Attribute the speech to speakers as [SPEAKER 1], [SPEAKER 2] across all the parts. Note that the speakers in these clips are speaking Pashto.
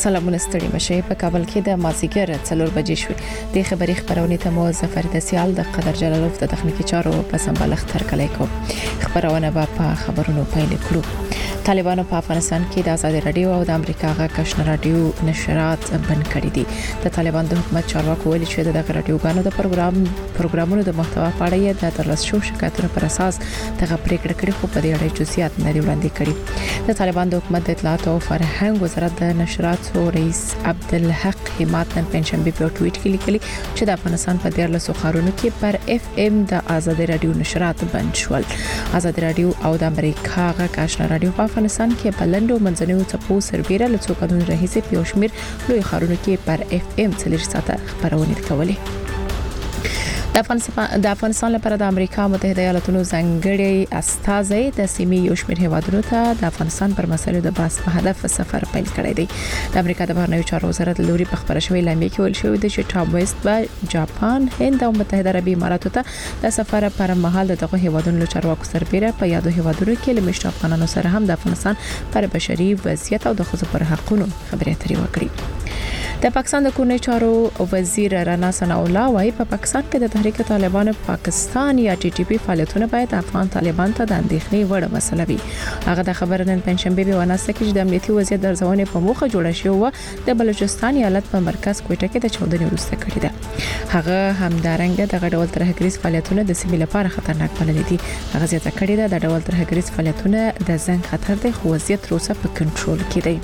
[SPEAKER 1] سلامونه ستړي مشه په کابل کې د مازیګر 4 بجې شوې د خبري خبرونه ته مو ظفر دسیال د قدر جلالوف د تخنیکی چارو په سمبالښت ترکلای کو خبرونه په خبرونو پیل کړو. طالبانو په افغانستان کې د آزاد رادیو او د امریکا غا کشن رادیو نشرات بند کړي دي. د طالبان د حکومت چارواکو ویلي چې د رادیوګانو د پروګرامونو د محتوا په اړه د ترلاسه شو شکایتونو پر اساس دغه پریکړه کړې خو په دې اړه جزئیات نه دی وړاندې کړي. د طالبان د حکومت د اطلاعات او فرهنګ وزارت د نشرات رئیس عبدالحق حماد نن پنځشنبه په ټویټ کې لیکلي چې د افغانستان په 13 ښارونو کې پر اف ام د آزاد رادیو نشرات بند شول. آزاد رادیو او د امریکا غا کشن رادیو په افغانستان کې بلندو منځنیو څپو سربېره له څو کډونو راهیسې په شمیر لوی ښارونو کې پر اف ام 4 ساعته خبرونه کولې. د افغانستان لپاره د امریکا متحده ایالاتونو ځانګړي استازي د سیمې یو شمېر هیوادونو ته د افغانستان پر مسایلو د بحث په هدف سفر پیل کړی دی. د امریکا د بهرنیو چارو وزارت لوري په خبره شوې لاندې کې ویل شوی دی چې ټام ویسټ به جاپان، هند او متحده عربي اماراتو ته د سفر پر مهال دغه هیوادونو له چارواکو سربېره په یادو هیوادونو کې له مشت افغانانو سره هم د افغانستان پر بشري وضعیت او د ښځو پر حقوقو خبرې اترې وکړي. د پاکستان د کورنۍ چارو وزیر رانا ثنا الله وايي په پاکستان کې د تحریک طالبان پاکستان یا ټي ټي پی فعالیتونه باید افغان طالبان ته د اندېښنې وړ مسله وي. هغه د خبرو نن پنځشنبه په وناسه کې د امنیتي وضعیت درځونې په موخه جوړه شوې و د بلوچستان ایالت په مرکز کوټه کې د 14 وروسته کړی ده. هغه همدارنګه د غډول ترهګریز فعالیتونه د سیمې لپاره خطرناک بللي دي. هغه زیاته کړې ده د ډول ترهګریز فعالیتونه د زنګ خطر دی خو وضعیت روسه په کنټرول کې دی.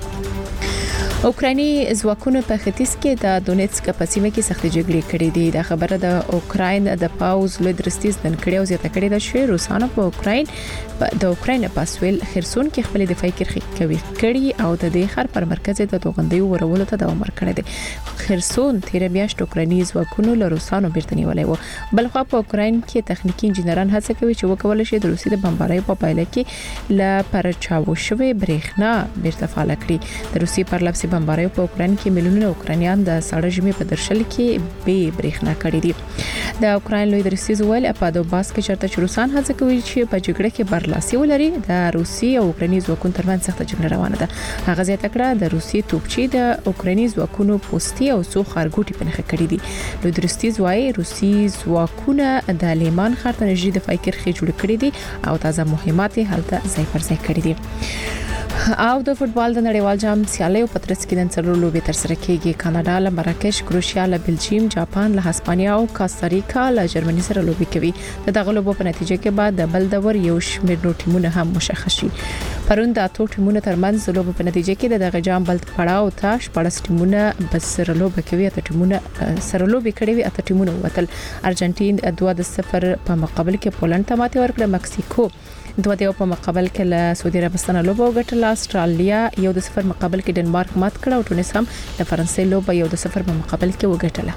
[SPEAKER 1] اوکرایني ځواکونو په ختیځ کې د دونیتسک په سیمه کې سختې جګړې کړې دي. د خبره د اوکراین د پاوز لوی درستیز نن کړي او زیاته کړې ده چې روسانو په اوکراین په سویل خرسون کې خپل دفاعي کرښې کوي کړي او د دې خر پر مرکز د توغندۍ ورولو ته دوام ورکړي دي. خرسون تیر میاشت اوکرایني ځواکونو له روسانو بیرته نیولې و. بلخو په اوکراین کې تخنیکی انجنیران هڅه کوي چې وکول شي د روسي د بمبارۍ په پایله کې ل پرچاو شوی برېښنا بیرته فعال کړي. د روسي پر لپسې بمبارۍ په اوکراین کې میلیونونه اوکرانیان د ساړه ژمي په درشل کې به برېښنا کړي دي. د اوکراین لوی درستیز ویل په دوباس کې چرته چې روسان هڅه کوي چې په جګړه کې برلاسي ولري. د روسي او اوکراني ځواکونو ترمنځ سخته جګړه روانه ده. هغه زیاته کړه د روسي توپچي د اوکراني ځواکونو پوستي او څو خارګوټي په نخښه کړي دي. لوی درستیز وايي روسي ځواکونه د لیمان خاطر نږدې دفاعي کرښې جوړ کړي دي او تازه مهمات هلته ځای پر ځای کړي دي. او د فوتبال د نړیوال جام سیالیو په ترڅ کې د څلور لوبې تر سره کېږي. کاناډا له مراکش، کروشیا له بلجیم، جاپان له هسپانیا او کاستاریکا له جرمني سره لوبې کوي. دغه لوبو په نتیجه کې بعد د بل دور یو شمېر نور ټیمونه هم مشخص شي. پرون د اتو ټیمونو ترمنځ لوبو په نتیجه کې دغه جام بل پړاو ته 14 ټیمونه بس سره لوبې کوي. اته ټیمونه سره لوبې کړي وي. اته ټیمونه وتل. ارجنټین 2-0 په مقابل کې پولند ته ماتې ورکړه. مکسیکو 2-2 په مقابل کې له سعودي عربستان لوبه وګټله. استرالیا 1-0 مقابل کې ډنمارک مات کړ او ټونس هم د فرانسې لوبه 1-0 په مقابل کې وګټله.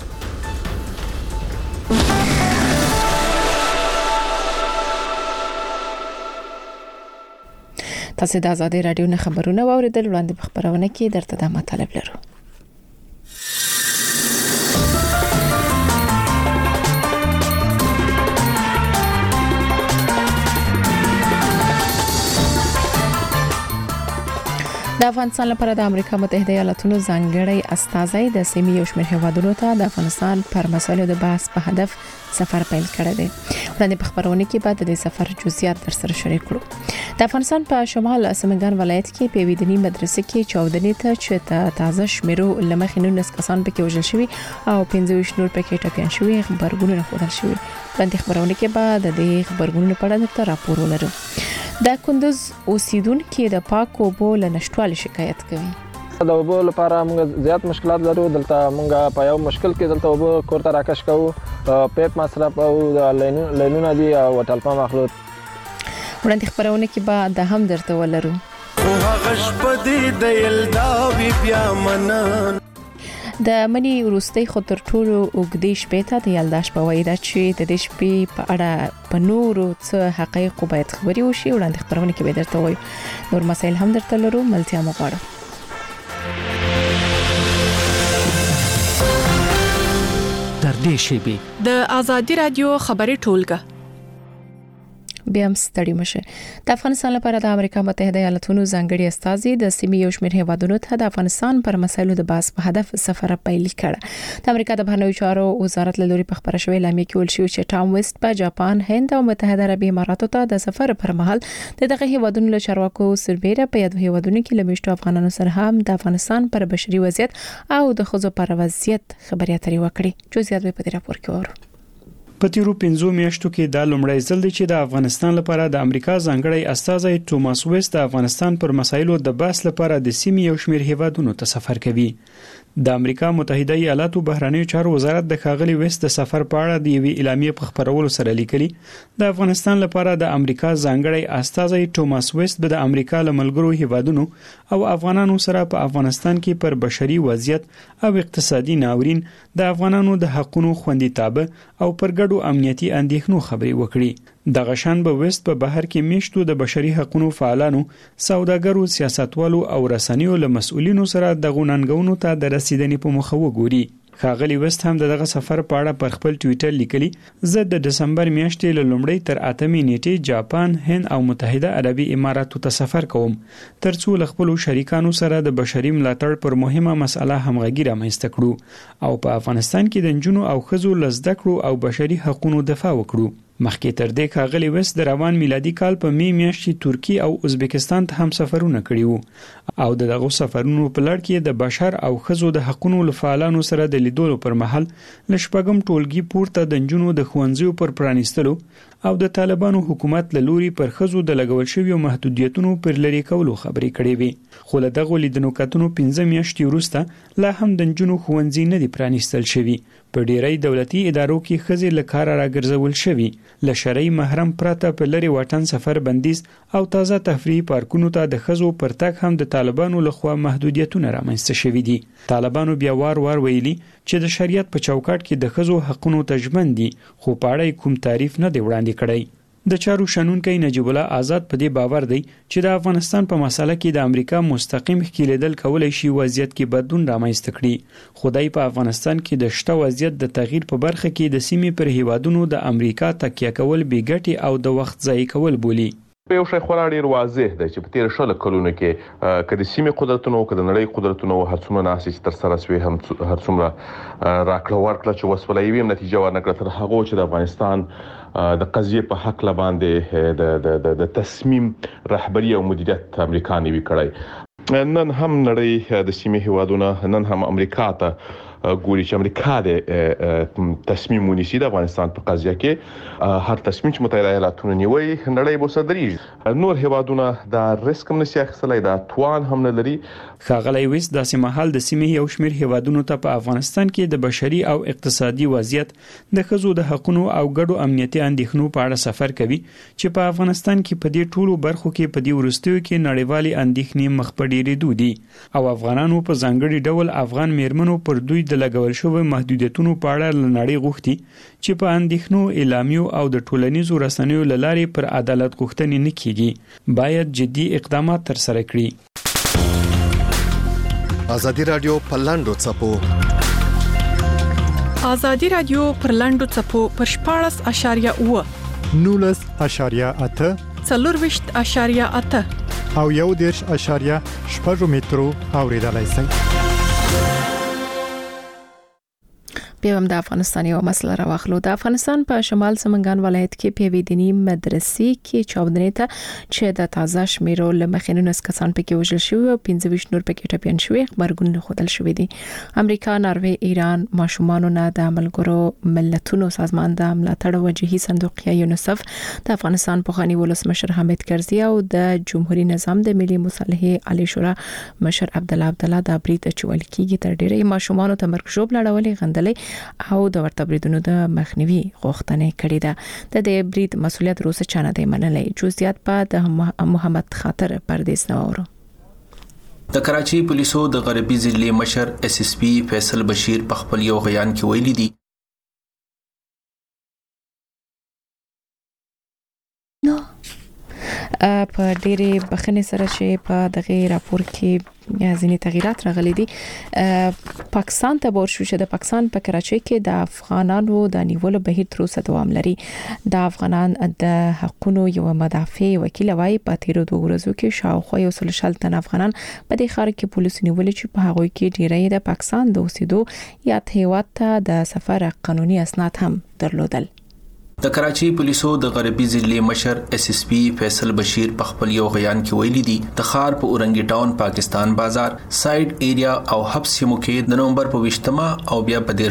[SPEAKER 1] تاسو د آزاد رادیو نه خبرونه واوریدل. وړاندې په خبرونه کې درته د مطلب لرو. د افغانستان لپاره د امریکا متحده ایالاتونو ځانګړي استازي د سیمې یو شمېر هیوادونو ته د افغانستان پر مسایلو د بحث په هدف سفر پیل کړی دی. وړاندې په خبرونه کې بعد د سفر جزئیات در سره شریک کړو. د افغانستان په شمال سمنګان ولایت کې په ویدنی مدرسې کې 14 ته چې تازه شمیرو لمخې 19 کسان پکې وژل شوي او 15 نور پکې ټپيان شوي خبرونه خبرل شوي. وړاندې خبرونه کې بعد د خبرونو په اړه راپور ولرو. د کندوز اوسیدونکو د پاکو اوبو له نشټوالي شکایت کوي.
[SPEAKER 2] د اوبو لپاره موږ زیات مشکلات لرو. دلته موږ په یو مشکل کې دلته اوبو کورته راکش کوو. پیپ مصرف او د لینونه دي او ټلپا مخلوط.
[SPEAKER 1] وړاندې خبرونه کې به د هم درته ولرو.
[SPEAKER 3] او هغه شپه دې د یلدا وی بیا منن
[SPEAKER 1] د منی وروستي خو تر ټولو اوږدې شپې ته د یلدا شپه وایي دا چې د دې شپې په اړه په نورو څه حقایق باید خبري وشي. وړاندې خبرونه کې به درته وایو. نور مسایل هم درته لرو. ملتیا مو غواړو.
[SPEAKER 4] تر دې شی به د آزادی رادیو خبري ټولګه
[SPEAKER 1] بیا هم ستړي مشه. د افغانستان لپاره د امریکا متحده ایالاتونو ځانګړي استازي د سیمې یو شمېر هیوادونو ته د افغانستان پر مسایلو د بحث په هدف سفر پیل کړ. د امریکا د بهرنیو چارو وزارت له لوري په خبره شوې اعلامیه کې ویل شوی چې ټام ویسټ په جاپان، هند او متحده عربي اماراتو ته د سفر پر مهال دغه هیوادونو له چارواکو سربېره په یادو هیوادونو کې له میشتو افغانانو سره هم د افغانستان پر بشري وضعیت او د ښځو پر وضعیت خبرې اترې وکړي. جزئیات په دې راپور کې ورو.
[SPEAKER 4] په تیرو 5 میاشتو کې د لومړی ځل دی چې د افغانستان لپاره د امریکا ځانګړی استازی توماس ویسټ د افغانستان پر مسایلو د بحث لپاره د سیمې یو شمېر هیوادونو ته سفر کوي. د امریکا متحده ایالاتو بهرنیو چارو وزارت د ښاغلي ویسټ د سفر په اړه د یوې اعلامیې په خبرولو سره لیکلي د افغانستان لپاره د امریکا ځانګړی استازی توماس ویسټ به د امریکا له ملګرو هیوادونو او افغانانو سره په افغانستان کې پر بشري وضعیت او اقتصادي ناورین، د افغانانو د حقوقو خوندیتابه او پر ګډو امنیتي اندېښنو خبرې وکړي. د غشان به وست په بهر کې میشتو د بشري حقوقو فعالانو، سوداګرو، سیاستوالو او رسنیو له مسؤلینو سره د غونډنګونو ته د رسیدنې په مخه وګوري. ښاغلي وست هم دغه سفر په اړه پر خپل ټوئیټر لیکلي، زه د دسمبر میاشتې له لومړۍ تر 8 نیټې جاپان، هند او متحده عربي اماراتو ته سفر کوم ترڅو له خپل شریکانو سره د بشري ملاتړ پر مهمه مسله همغږي رامنځته کړو او په افغانستان کې د نجونو او ښځو له زده کړو او بشري حقوقو دفاع وکړو. مخکې تر دې ښاغلي وست د روان میلادي کال په می میاشتې ترکی او ازبکستان ته هم سفرونه کړي وو او دغه سفرونو په لړ کې د بشر او ښځو د حقوقو لفعالانو سره د لیدلو پر مهال ل شپږم ټولګي پورته د نجونو د ښوونځیو پر پرانیستلو او د طالبانو حکومت له لوري پر ښځو د لګول شویو محدودیتونو پر لري کولو خبرې کړې وي. خو له دغه لیدنو کتنو 15 میاشتې وروسته لا هم د نجونو ښوونځي نه دي پرانیستل شوي. په ډیری دولتي ادارو کې ښځې له کاره راګرځول شوي. له شرعي محرم پرته په لري واټن سفر بندیز او تازه تفریحي پارکونو ته د ښځو پر تګ هم د طالبانو لخوا محدودیتونه رامنځته شوي دي. طالبانو بیا وار ویلي چې د شریعت په چوکاټ کې د ښځو حقوقو ته ژمن دي، خو په اړه کوم تعریف نه دی وړاندې کړی. د چارو شنونکی نجیب الله آزاد په دې باور دی چې د افغانستان په مسله کې د امریکا مستقیم ښکیلېدل کولای شي وضعیت کې بدلون رامنځته کړي. خدای په افغانستان کې د شته وضعیت د تغییر په برخه کې د سیمې پر هیوادونو د امریکا تکیه کول بې ګټې او د وخت ضایع کول بولي.
[SPEAKER 5] په یو شی خورا ډیر واضح دی چې په تیر شل کلونو کې کله سیمې قدرتونو کله نړۍ قدرتونو هڅونه ناسي تر سره سوي هم هرڅومره راکړه ورکړه چې وسولې ویم نتیجه ورنکړه تر هغه چې د افغانستان د قضیه په حق لباندې د تصمیم رهبری او مدیریت امریکا نیوي کړی. نن هم نړۍ د سیمې هیوادونو نن هم امریکا ته ګوري چې امریکا د تصمیم ونیسي د افغانستان په قضیه کې. هر تصمیم چې متحده ایالاتونو نیوي نړۍ به صدرېږي. نور هیوادونه د ریسک هم نشي اخیستلای، د توان هم نه لري.
[SPEAKER 4] ښاغلی ویسټ داسې مهال د سیمې یو شمېر هیوادونو ته په افغانستان کې د بشري او اقتصادي وضعیت، د ښځو د حقوقو او ګډو امنیتي اندېښنو په اړه سفر کوي چې په افغانستان کې په دې ټولو برخو کې په دې وروستیو کې نړیوالې اندېښنې مخ په ډېرېدو دي او افغانانو په ځانګړي ډول افغان میرمنو پر دوی د لګول شوی محدودیتونو په اړه لنړۍ غوښتي چې په اندېښنو، اعلامیو او د ټولنیزو رسنیو له لارې پر عدالت غوښتنې نه کیږي، باید جدي اقدامات ترسره کړي.
[SPEAKER 6] ازادي رادیو پر لاندو څپو
[SPEAKER 7] ازادي رادیو پر لاندو څپو پر 14.8
[SPEAKER 8] 19.8
[SPEAKER 7] 24.8
[SPEAKER 8] او 1.8 مترو اوریدلای شئ.
[SPEAKER 1] بیا هم د افغانستان یو مسله راوخلو. د افغانستان په شمال سمنګان ولایت کې په ویدنی مدرسې کې چاودنې ته چې د تازه شمیرو لمخې 19 کسان پکې وژل شوي او 25 نور پکې ټپيان شوي، خبرګون خودل شوي دي. امریکا، ناروې، ایران ماشومانو نه د ملګرو ملتونو سازمان د ملاتړ وجهي صندوق یا یونیسف د افغانستان پخوانی ولسمشر حامد کرزي او د جمهوریت نظام د ملي مصالحې عالی شورا مشر عبدالله د برید چول کېږي تر ډیره ماشومانو ته مرګ ژوب لړولې غندلې او د ورته بریدونو د مخنیوي غوښتنه کړې ده. د دې برید مسولیت روسه چانه دی منلې. جزئیات په د محمد خاطر پردیس نوورو.
[SPEAKER 9] د کراچي پولیسو د غربي ضلع مشر اس اس پی فیصل بشیر په خپل یو بیان کې ویلي دي
[SPEAKER 1] په ډېرې بخښنې سره چې په دغه راپور کې ځینې تغیرات راغلي دي. پاکستان ته ورشو چې د پاکستان په کراچۍ کې د افغانانو د نیولو بهیر تر اوسه دوام لري. د افغانان د حقوقو یو مدافع وکیل وايي په تیرو 2 ورځو کې شاوخوا 100 تن افغانان په دې ښار کې پولیس نیولې چې په هغه کې ډیری د پاکستان د اوسېدو یا هیواد ته د سفر قانوني اسناد هم درلودل.
[SPEAKER 9] د کراچۍ پولیسو د غربي ضلع مشر اس اس پی فیصل بشیر په خپل یو بیان کې ویلي دي د ښار په اورنګي ټاون پاکستان بازار سایډ ایریا او حبس سیمو کې د نومبر په 20 او بیا په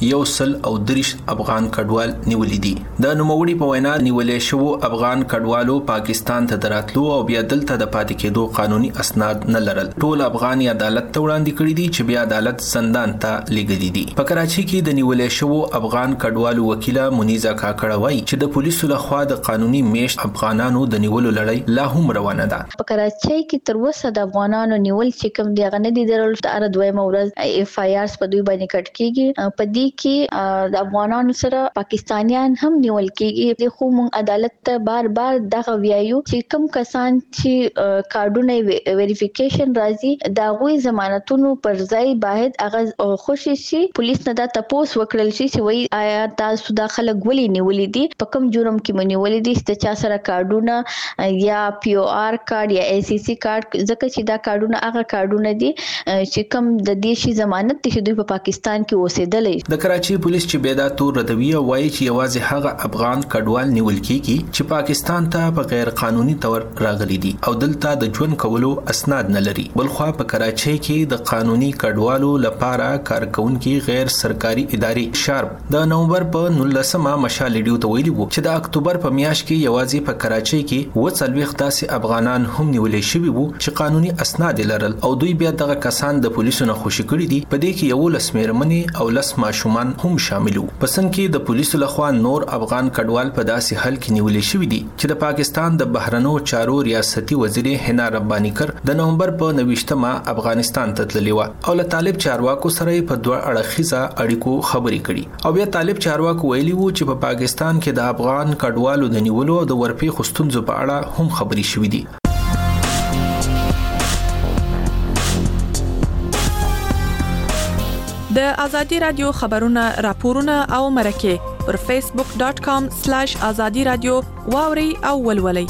[SPEAKER 9] 13 افغان کډوال نیولې دي. د نوموړي په وینا نیولې شو افغان کډوالو پاکستان ته دراتلو او بیا دلته د پاتې کېدو قانوني اسناد نه لرل. ټول افغان عدالت ته وړاندې کړي دي چې بیا عدالت زندان ته لېږلي دي. په کراچۍ کې د نیولې شو افغان کډوالو وکیله منیزه کاکړ وایي چې د پولیسو لخوا د قانوني میشت افغانانو د نیولو لړۍ لا هم روانه ده.
[SPEAKER 10] په کراچۍ کې تر اوسه د افغانانو نیول چې کوم دی غنه دي درول تر دویمه ورځ اف آی آرز په دوی باندې کټ کیږي. په دې کې د افغانانو سره پاکستانیان هم نیول کیږي. د خو مون عدالت ته بار دغه ویایو چې کوم کسان چې کارډونه ویریفیکیشن راځي دا غوي ضمانتونو پر ځای باید هغه خوشي شي. پولیس نه دا تاسو وکړل شي چې وای آیا تاسو د خلک ولې نیولې دي په کوم جرم کې منولې دي چې چا سره کارډونه یا پی او آر کارت یا ای سی سی کارت ځکه چې دا کارډونه هغه کارډونه دي چې کوم د دیشي ضمانت دي چې دوی په پاکستان کې اوسېدل.
[SPEAKER 9] د کراچۍ پولیس چې بیدا تور ردوی وایي چې یوازې هغه افغان کډوال نیول کیږي چې پاکستان ته په غیر قانوني تور راغلي دي او دلته د ژوند کولو اسناد نه لري. بلخوا په کراچۍ کې د قانوني کډوالو لپاره کارکونکو غیر سرکاري ادارې شارپ د نومبر په 19 مشال ته ویلي وو چې د اکتوبر په میاشت کې یوازې په کراچۍ کې 40 داسې افغانان هم نیولې شوي وو چې قانوني اسناد لرل او دوی بیا دغه کسان د پولیسو نه خوشي کړي دي. په دې کې 11 میرمنې او 10 ماشومان هم شامل وو. پسند کې د پولیسو لخوا نور افغان کډوال په داسې حل کې نیولې شوي دي چې د پاکستان د بهرنیو چارو ریاستي وزیر حنا ربانی کر د نومبر په 29 افغانستان ته تللی و او له طالب چارواکو سره په دوه اړخیزه اړیکو خبرې کړي او بیا طالب چارواکو ویلي وو چې په پاکستان کې د افغان کډوالو د نیولو او د ورپی خستونزو په اړه هم خبري شوې دي.
[SPEAKER 7] د ازادي رادیو خبرونه راپورونه او مرکه پر facebook.com/azadi radio واوري او ولولي.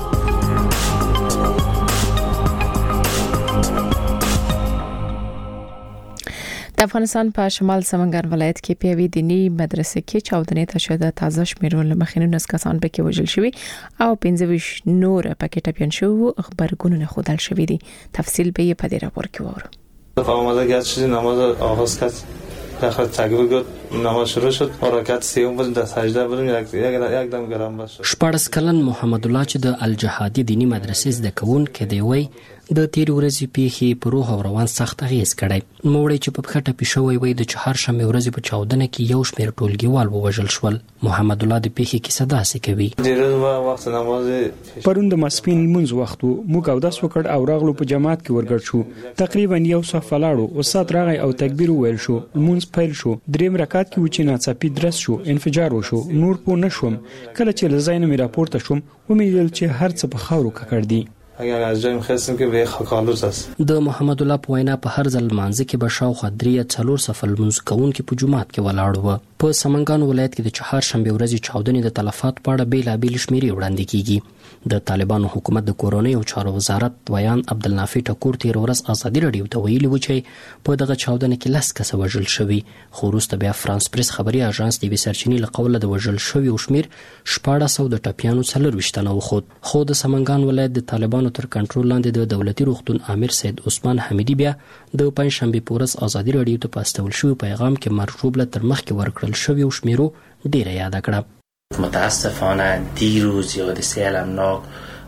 [SPEAKER 1] د افغانستان په شمال سمنګان ولایت کې په یوې دینی مدرسې کې چاودنې ته شوه. د تازه شمیرو لمخینو نس کسان پکې وژل شوي او 25 نور پکې ټپيان شوي. خبرګونونه خودل شوي دي. تفصیل به یې په دې راپور کې وورو.
[SPEAKER 11] آماده گشت شدیم نماز آغاز کرد. داخل تکبیر گفت نماز شروع شد. رکعت سوم بود در سجده بودیم یک دم گرم بشد.
[SPEAKER 12] 14 کلن محمد الله چې د الجهادي دینی مدرسې زده کوونکی دی وای د تیر ورځې پیښې په روح او روان سخت اغیز کړی. موړی چې په خټه پښوی وای د چهارشنبه ورځې په چاودنه کې یو شمېر ټولګیوال ووژل شول. محمد الله د پیښې کیسه داسې کوي.
[SPEAKER 11] ډېر وخت نماز
[SPEAKER 4] پرون د ماسپین لمونځ وخت موږ او داس وکړ او راغلو په جماعت کې ورګړ شو. تقریبا یو صف لاړو استاد راغی او تکبیر وویل شو. لمونځ پیل شو. دریم رکعت کې و چې ناڅاپي درس شو. انفجار وشو. نور پو نشوم. کله چې لزاینه مې راپورته شوم ومېدل چې هر څه په خاورو ککړ دي.
[SPEAKER 11] اگر از جایم خواستیم که به خاکالوس است.
[SPEAKER 12] د محمد الله په وینا په هر ځل مانځ کې به شاوخوا 3-4 صف لمونځ کوونکي په جماعت کې ولاړ وو. په سمنګان ولایت کې د چهارشنبه ورځې چاودنې د تلفات په اړه بیلابېل شمیرې وړاندې کیږي. د طالبانو حکومت د کورونی او چارو وزارت ویان عبدالنافع ټکور تیر ورځ ازادي رادیو ته ویلي و چې په دغه چاودنه کې 10 کس وژل شوي. خو وروسته بیا فرانس پریس خبري اژانس د سرچینې له قوله د وژل شوي او شمیر 1400 د ټپیانو 24 تنه وخت. خو د سمنګان ولایت د طالبانو تر کنټرول لاندې د دولتي روغتون امیر سید عثمان حمیدی بیا د پنځشنبه پورس ازادي رادیو ته پاستول شوی پیغام کې مرجوب له تر مخ کې ورکړل شوی او شمیرو ډیره یاد کړه.
[SPEAKER 13] متاسفانه دیروز یاد سیل امناک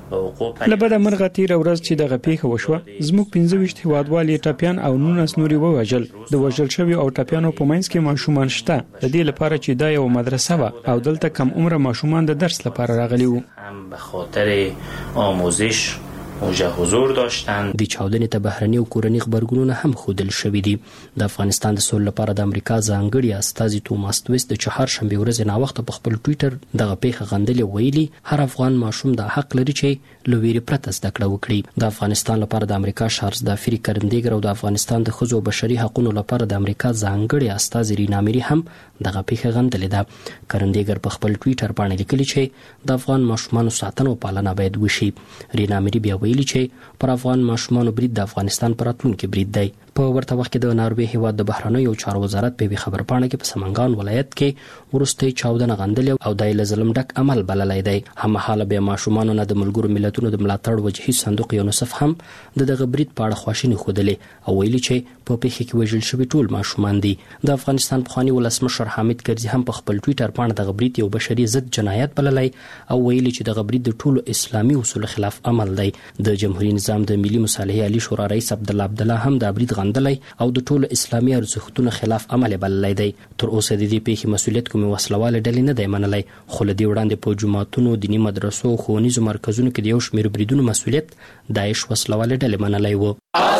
[SPEAKER 4] لبدا مرغه تیر ورځ چې دغه پیښه وشوه زموږ 25 هیوادوال ټپیان او 19 نوري ووژل. د وژل شوی او ټپیانو په منځ کې ماشومان شته. د دې لپاره چې دا یو مدرسه و او دلته کم عمر ماشومان د درس لپاره راغلي وو.
[SPEAKER 13] هم به خاطر آموزش اونجا حضور داشتند.
[SPEAKER 12] د چاودنې ته بهرني او کورني خبرګونونه هم خودل شوې دي. د افغانستان د سولې لپاره د امریکا ځانګړي استازي توماس ویست د چهارشنبه ورځ نه وخت په خپل ټوئیټر دغه پیښه غندلې ویلي هر افغان ماشوم د حق لري چې لویری پرته زده کړه وکړي. د افغانستان لپاره د امریکا شارزدافری کرندګر او د افغانستان د ښځو بشري حقوقو لپاره د امریکا ځانګړي استازي رینا میری هم دغه پیښه غندلې ده. کرندګر په خپل ټوئیټر باندې لیکلي چې د افغان ماشومان ساتنه او پالنه باید وشي. رینا میری بیا ویلي چې پر افغان ماشومان برید د افغانستان پر راتلونکي برید دی. په ورته وخت کې د ناروې هیواد د بهرنیو چارو وزارت په خبر پاڼه کې په سمنګان ولایت کې ورستي چاودنه غندلې او د ظلم ډک عمل بللای دی. همحاله به ماشومان نه د ملګرو ملتونو د ملاتړ وجهي صندوق یونیسف هم دغه برید په اړه خواشیني خوده او ویلي چې په پیښه کې وژل شوی ټول ماشومان دي. د افغانستان پخوانی ولسمشر حامد کرزي هم په خپل ټوئیټر باندې دغه برید یو بشري ضد جنایت بللای او ویلي چې دغه برید د ټولو اسلامي اصول خلاف عمل دی. د جمهوریت نظام د ملي مصالحې علي شورا رئیس عبدالله هم د برید غندلای او د ټولو اسلامي ارزښتونو خلاف عمل بللای دی. تر اوسه د دې پیښې مسؤلیت کومه وسلواله ډلې نه دی منلای، خو لدی وړاندې په جماعتونو، دینی مدرسو او ښوونیزو مرکزونو کې د یو شمېر بریدونو مسؤلیت داعش وسلواله ډلې منلای وو.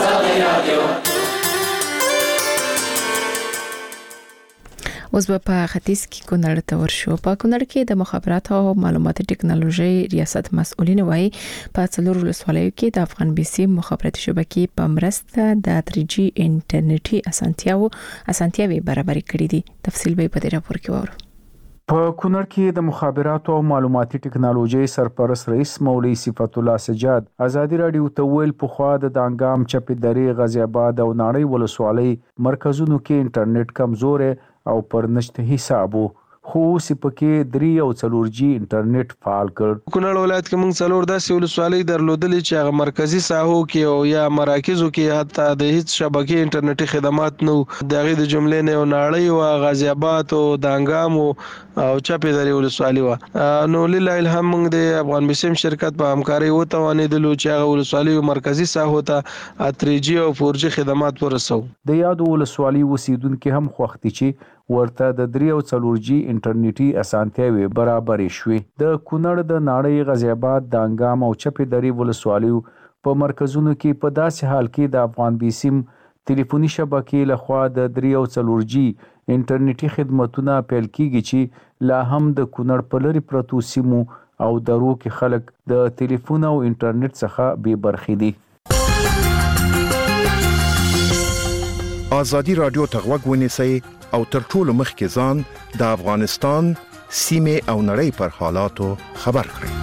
[SPEAKER 1] اوس په ختیځ کې کونړ ته ورشو. په کونړ کې د مخابرات او معلوماتي ټکنالوژي ریاست مسؤلین وایي په څلور ولسوالیو کې د افغان بي سي مخابراتي شبکې په مرسته د 3G انټرنیټي اسانتیاوي برابر کړې دي. تفصیل به په دې راپور کې وورو.
[SPEAKER 14] په کونړ کې د مخابرات او معلوماتي ټکنالوژي سرپرست رئیس مولوي صفت الله سجاد ازادي رادیو ته ویل په خوا د دانګام چپې درې غازی آباد او ناړۍ ولسوالۍ مرکزونو کې انټرنیټ کمزور او پر نشته حسابو، خو سپکې 3 او 4G انټرنیټ فعال کړ.
[SPEAKER 2] کونړ ولایت کې موږ څلور داسې ولسوالۍ درلودلې چې هغه مرکزی ساحو کې او یا مراکزو کې حتی د هیڅ شبکې انټرنیټي خدمات نو. دغه د جملې نه ناړۍ او غازی آباد او دانګام او چپې درې ولسوالۍ و. نو لله الحمد موږ د افغان بسم شرکت په همکاري وتوانیدلو چې هغه ولسوالۍ مرکزی ساحو ته 3G او 4G خدمات ورسو.
[SPEAKER 14] د یادو ولسوالۍ اوسیدونکو هم خوښتي چې ورته د 3 او 4G انټرنیټي اسانتیاوي برابر شوي. د کونړ د ناړۍ غازی آباد دانګام او چپې درې ولسوالیو په مرکزونو کې په داسې حال کې د افغان بي سیم ټلیفوني شبکې لخوا د 3 او 4G انټرنیټي خدماتونه پیل کیږي چې لا هم د کونړ په لري پرتو سیمو او درو کې خلک د ټلیفون او انټرنیټ څخه بې برخې دي.
[SPEAKER 6] آزادی رادیو ته غوږ ونیسئ او تر ټولو مخکې ځان د افغانستان سیمې او نړۍ پر حالاتو خبر کړئ.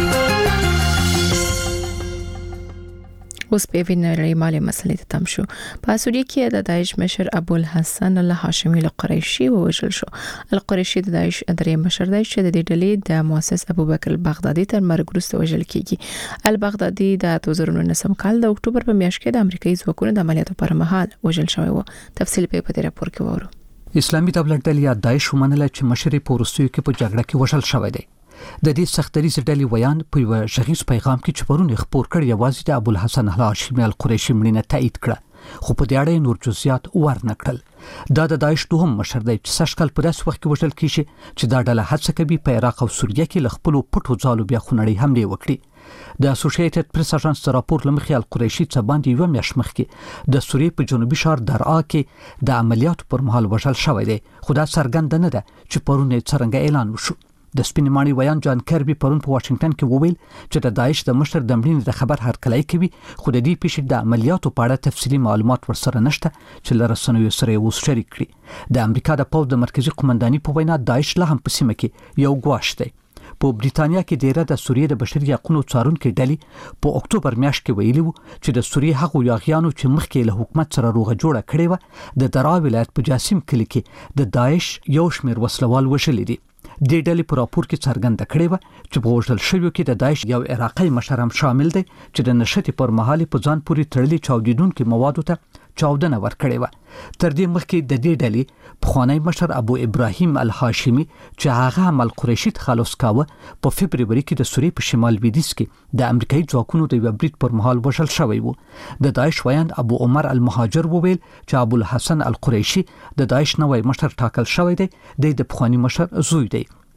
[SPEAKER 1] اوس په وینرې مالي مسلې ته تم شو. په سوریه کې د داعش مشر ابو الحسن الهاشمي القریشي ووژل شو. القریشي د داعش درې مشر دی چې د دې ډلې د مؤسس ابوبکر البغدادي تر مرګ وروسته وژل کیږي. البغدادي د 2019 کال د اکتوبر په میاشت کې د امریکایي ځواکونو د عملیاتو پر مهال وژل شوی و. تفصیل په دې راپور کې وورو.
[SPEAKER 15] اسلامي دولت ډلې یا داعش ومنله چې مشر په وروستیو کې په جګړه کې وژل شوی دی. د دې سختریز ډلې ویان په یو ژغیز پیغام کې چې پرون خبر کړ یوازې د ابو الحسن الهاشمي القریشي مړینه تایید کړه، خو په دې اړه نور جزئیات ورنکړل. دا د داعش دوهم مشر دی چې سشکل په داس وخت کې وژل کیږي چې دا ډله هڅه کوي په عراق او سوریه کې ل خپل پټو ځالو بیا خونړی حمله وکړي. د اسوسییټډ پریس اژانس راپور لمخې القریشي څه باندې یو میاشت مخکې د سوریې په جنوبي شهر درعا کې د عملیاتو پر مهال وژل شوی دی، خو دا څرګنده نه ده چې پرون څنګه اعلان وشو. د سپینمانی ویان جان کربي پرون په واشنگټن کې وویل چې د داعش د مشر د مړینې د خبر هرکلی کوي، خو د دې پیښې د عملیاتو په اړه تفصیلي معلومات ورسره نشته چې له رسنیو سره اوس شریک کړي. د امریکا د پوځ د مرکزی قومنداني په وینا داعش لا هم په سیمه کې یو ګواښ دی. په بریتانیا کې ډیره د سوریې د بشري حقوقو څارونکو ډلې په اکتوبر میاشت کې ویلي وو چې د سوریې هغو یاغیانو چې مخکې له حکومت سره روغه جوړه کړې و د درعا ولایت په جاسم کلي کې د داعش یو شمېر وسلوال وژلي دي. د ډلې په راپور کې څرګنده کړې و چې په وژل شویو کې د داعش یو عراقي مشر هم شامل دی چې د نشټې پر مهال په ځان پورې تړلي چاودیدونکو موادو ته چاودنه ورکړې و. تر دې مخکې د دې ډلې پخوانی مشر ابو ابراهیم الهاشمي چې هغه هم القریشي تخلص کاوه په فبرवरी کې د سوریې په شمال لویدیځ کې د امریکایي ځواکونو د یو برید پر مهال وژل شوی و. د داعش ویاند ابو عمر المهاجر وویل چې ابو الحسن القریشي د داعش نوی مشر ټاکل شوی دی، د پخوانی مشر زوی دی.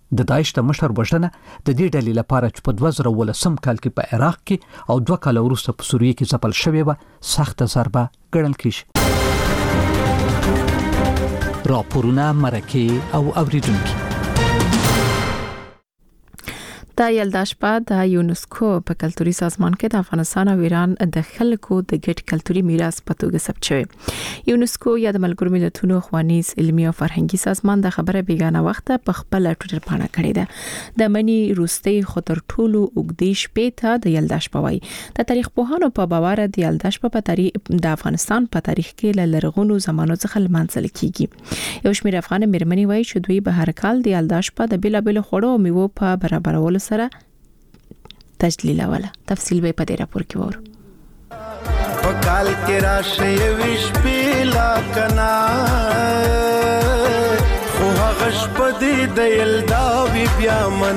[SPEAKER 15] د داعش د مشر وژنه د دې ډلې لپاره چې په 2013 کال کې په عراق کې او 2 کال وروسته په سوریه کې ځپل شوې و سخت ضربه ګڼل کیږي. راپورونه مرکه او اوریدونکو
[SPEAKER 1] د یلدا شپه د یونسکو په کلتوري سازمان کې د افغانستان او ایران د خلکو د ګډ کلتوري میراث په توګه ثبت شوی. یونسکو یا د ملګرو ملتونو ښوونیز علمي او فرهنګي سازمان د خبره بیگانه وخت په خپل ټویټر باندې کړی ده. د منی روستي خطر ټولو وګدي شپې ته د یلدا شپه وای. د تاریخ پوهانو په باور د یلدا شپه په تاریخ د افغانستان په تاریخ کې له لرغونو زمانو څخه لمانځل کیږي. یو شمېر افغان مېرمنې وایي چې دوی به هر کال د یلدا شپه د بیلابل خوړو او میوو په برابرولو سره تجلیلوله. تفصیل به په دې راپور کې وره.
[SPEAKER 3] پکال کې راشه ویش پیلا کنا خو غش پدې د یلدا وی بیا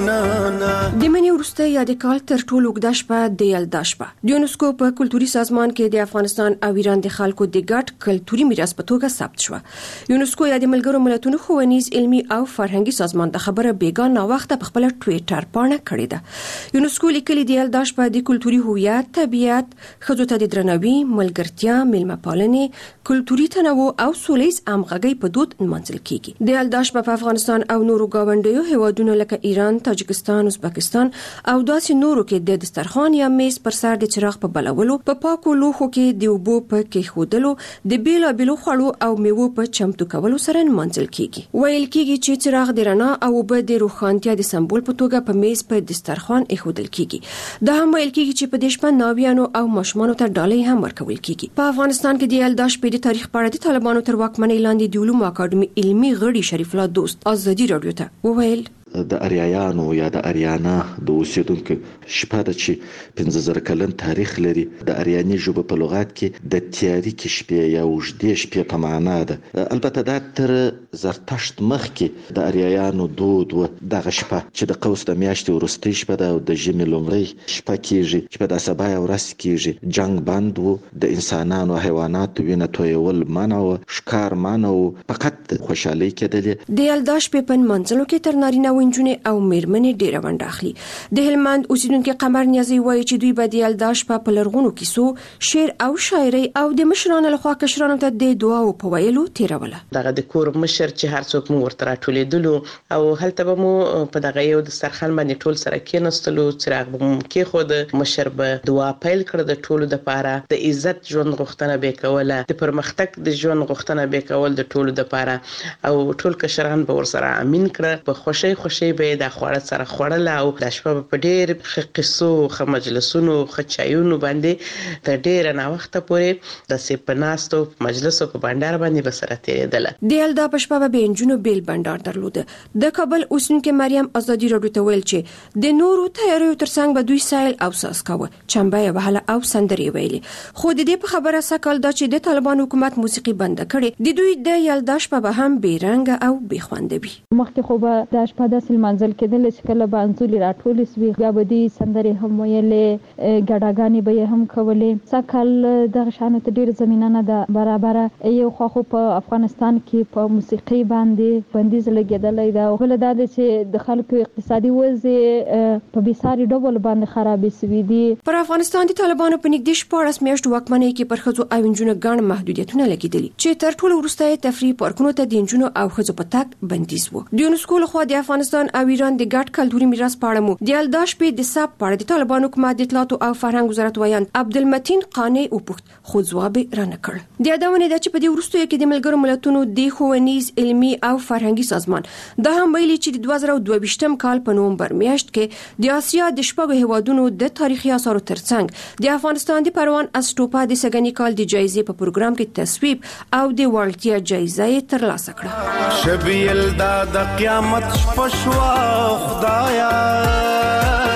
[SPEAKER 3] منانا
[SPEAKER 16] د منی ورسته یا د کال تر ټولو وګدا شپه د یلدا شپه د یونسکو په کلتوري سازمان کې د افغانستان او ایران د خلکو د ګډ کلتوري میراث په توګه ثبت شو. یونسکو یا د ملګرو ملتونو ښوونیز علمي او فرهنګي سازمان د خبره بیگانه وخت په خپل ټویټر باندې کړی ده. یونسکو لیکلي د یلدا شپه د کلتوري هویت، طبيعت، ښځو ته د درناوي، ملګرتیا، میلمه پالنې، کلتوري تنوع او سولهییز همغږي په دود نمانځل کیږي. د یلدا شپه په افغانستان او نورو گاونډیو هیوادونو لکه ایران، تاجکستان، ازبکستان او داسې نورو کې د دسترخوان یا میز پر سر د چراغ په بلولو، په پاکو لوښو کې د اوبو په کېښودلو، د بیلابېلو خوړو او میوو په چمتو کولو سره نمانځل کیږي. ویل کیږي چې چراغ د رڼا او اوبه د روښانتیا د سمبول په توګه په میز په دسترخوان ایښودل کیږي. دا هم ویل کیږي چې په دې شپه ناویانو او ماشومانو ته ډالۍ هم ورکول کیږي. په افغانستان کې د یلدا شپې د تاریخ په اړه د طالبانو تر واکمنۍ لاندې د علومو اکاډمي علمي غړي شریف الله دوست ازادي رادیو ته وویل
[SPEAKER 17] د اریایانو یا د اریانا د اوسیدونکو شپه د چې 15000 کلن تاریخ لري. د اریانی ژبه په لغت کې د تیاریک شپې یا وجدي شپې په معنا ده. البته دا تر زرتشت مخکې د اریایانو دود و دغه شپه چې د قوس د میاشتې وروستۍ شپه ده او د ژمي لومړۍ شپه کیږي چې په د سبا ورځ کیږي. جنگ بند و، د انسانانو او حیواناتو وینه تویول منع و، ښکار منع و، فقط خوشحالي کېدلې.
[SPEAKER 16] د یلدا شپې په منځلو کې تر نارینه ونجونې او میرمنې ډیره ونډه اخلي. د هلمند اوسیدونکو قمر نیازي وایي چې دوی به د یلدا شپه په لرغونو کیسو، شعر او شاعري او د مشرانو لخوا کشرانو ته د دعا او په ویلو تیروله.
[SPEAKER 18] دغه د کور مشر چې هر څوک مو ورته راټولېدلو او هلته به مو په دغه یو د سرخان باندې ټول سره کېناستلو، چراغ به مو کېښود، مشر به دعا پیل کړ د ټولو لپاره، د عزت ژوند غوښتنه به کوله، د پرمختګ د ژوند غوښتنه به کول د ټولو لپاره او ټول کشران به ورسره امین کړ. په خوشي به د خوړه سره خوړل او د شپه په ډېر قصو، مجلسونو، چایونو باندې د ډېر نه وخت پورې د سپناستو مجلسو په بندر باندې بسره تیرېدل.
[SPEAKER 16] د یلدا په شپه به انجونو بیل بندر درلود. د کابل اوسنکه مریم ازادي رادیو ته ویل چې د نورو تیاریو ترڅنګ به دوی سایل او ساس کاوه، چمبه وهله او سندري ویلي. خو د دې په خبره سکل دا چې د طالبان حکومت موسیقي بند کړي، د دوی د یلدا شپه به هم بیرنګ او بیخوانده وي.
[SPEAKER 19] مخکې خو به د شپه د منځل کېدل چې کله به انځولې راټولې سوي، بیا به دې سندرې هم ویلې، ګډاګانې به هم کولې. سکل دغه شانو ته ډېر زمینه نه ده برابره. یو خو په افغانستان کې په موسیقي باندې بندیز لګېدلی ده او بله دا ده چې د خلکو اقتصادي وضع په بېساري ډول باندې خرابې سوي دي.
[SPEAKER 16] پر افغانستان د طالبانو په نږدې 14 میاشتو واکمنۍ کې پر ښځو او نجونو ګڼ محدودیتونه لګېدلي چې تر ټولو وروسته یې تفریح پارکونو ته د نجونو او ښځو په تګ بندیز و. د یونسکو لخوا د افغانستان او ایران د ګډ کلتوري میراث په اړه مو د یلدا شپې د ثبت په اړه د طالبانو حکومت د اطلاعات او فرهنګ وزارت وایي عبدالمتین قانع وپوښت، خو ځواب رانه کړ. د یادونه ده چې په دې وروستیو کې د ملګرو ملتونو د ښوونیز علمي او فرهنګي سازمان دا هم ویلي چې د 2022 کال په نومبر میاشت کې د آسیا د شپږو هیوادونو د تاریخي آثارو ترڅنګ د افغانستان د پروان اسټوپا د سګنی کال د جایزې په پروګرام کې تصویب او د وړتیا جایزه ترلاسه کړه.
[SPEAKER 3] شبي یلدا د قیامت شپشوا خدایا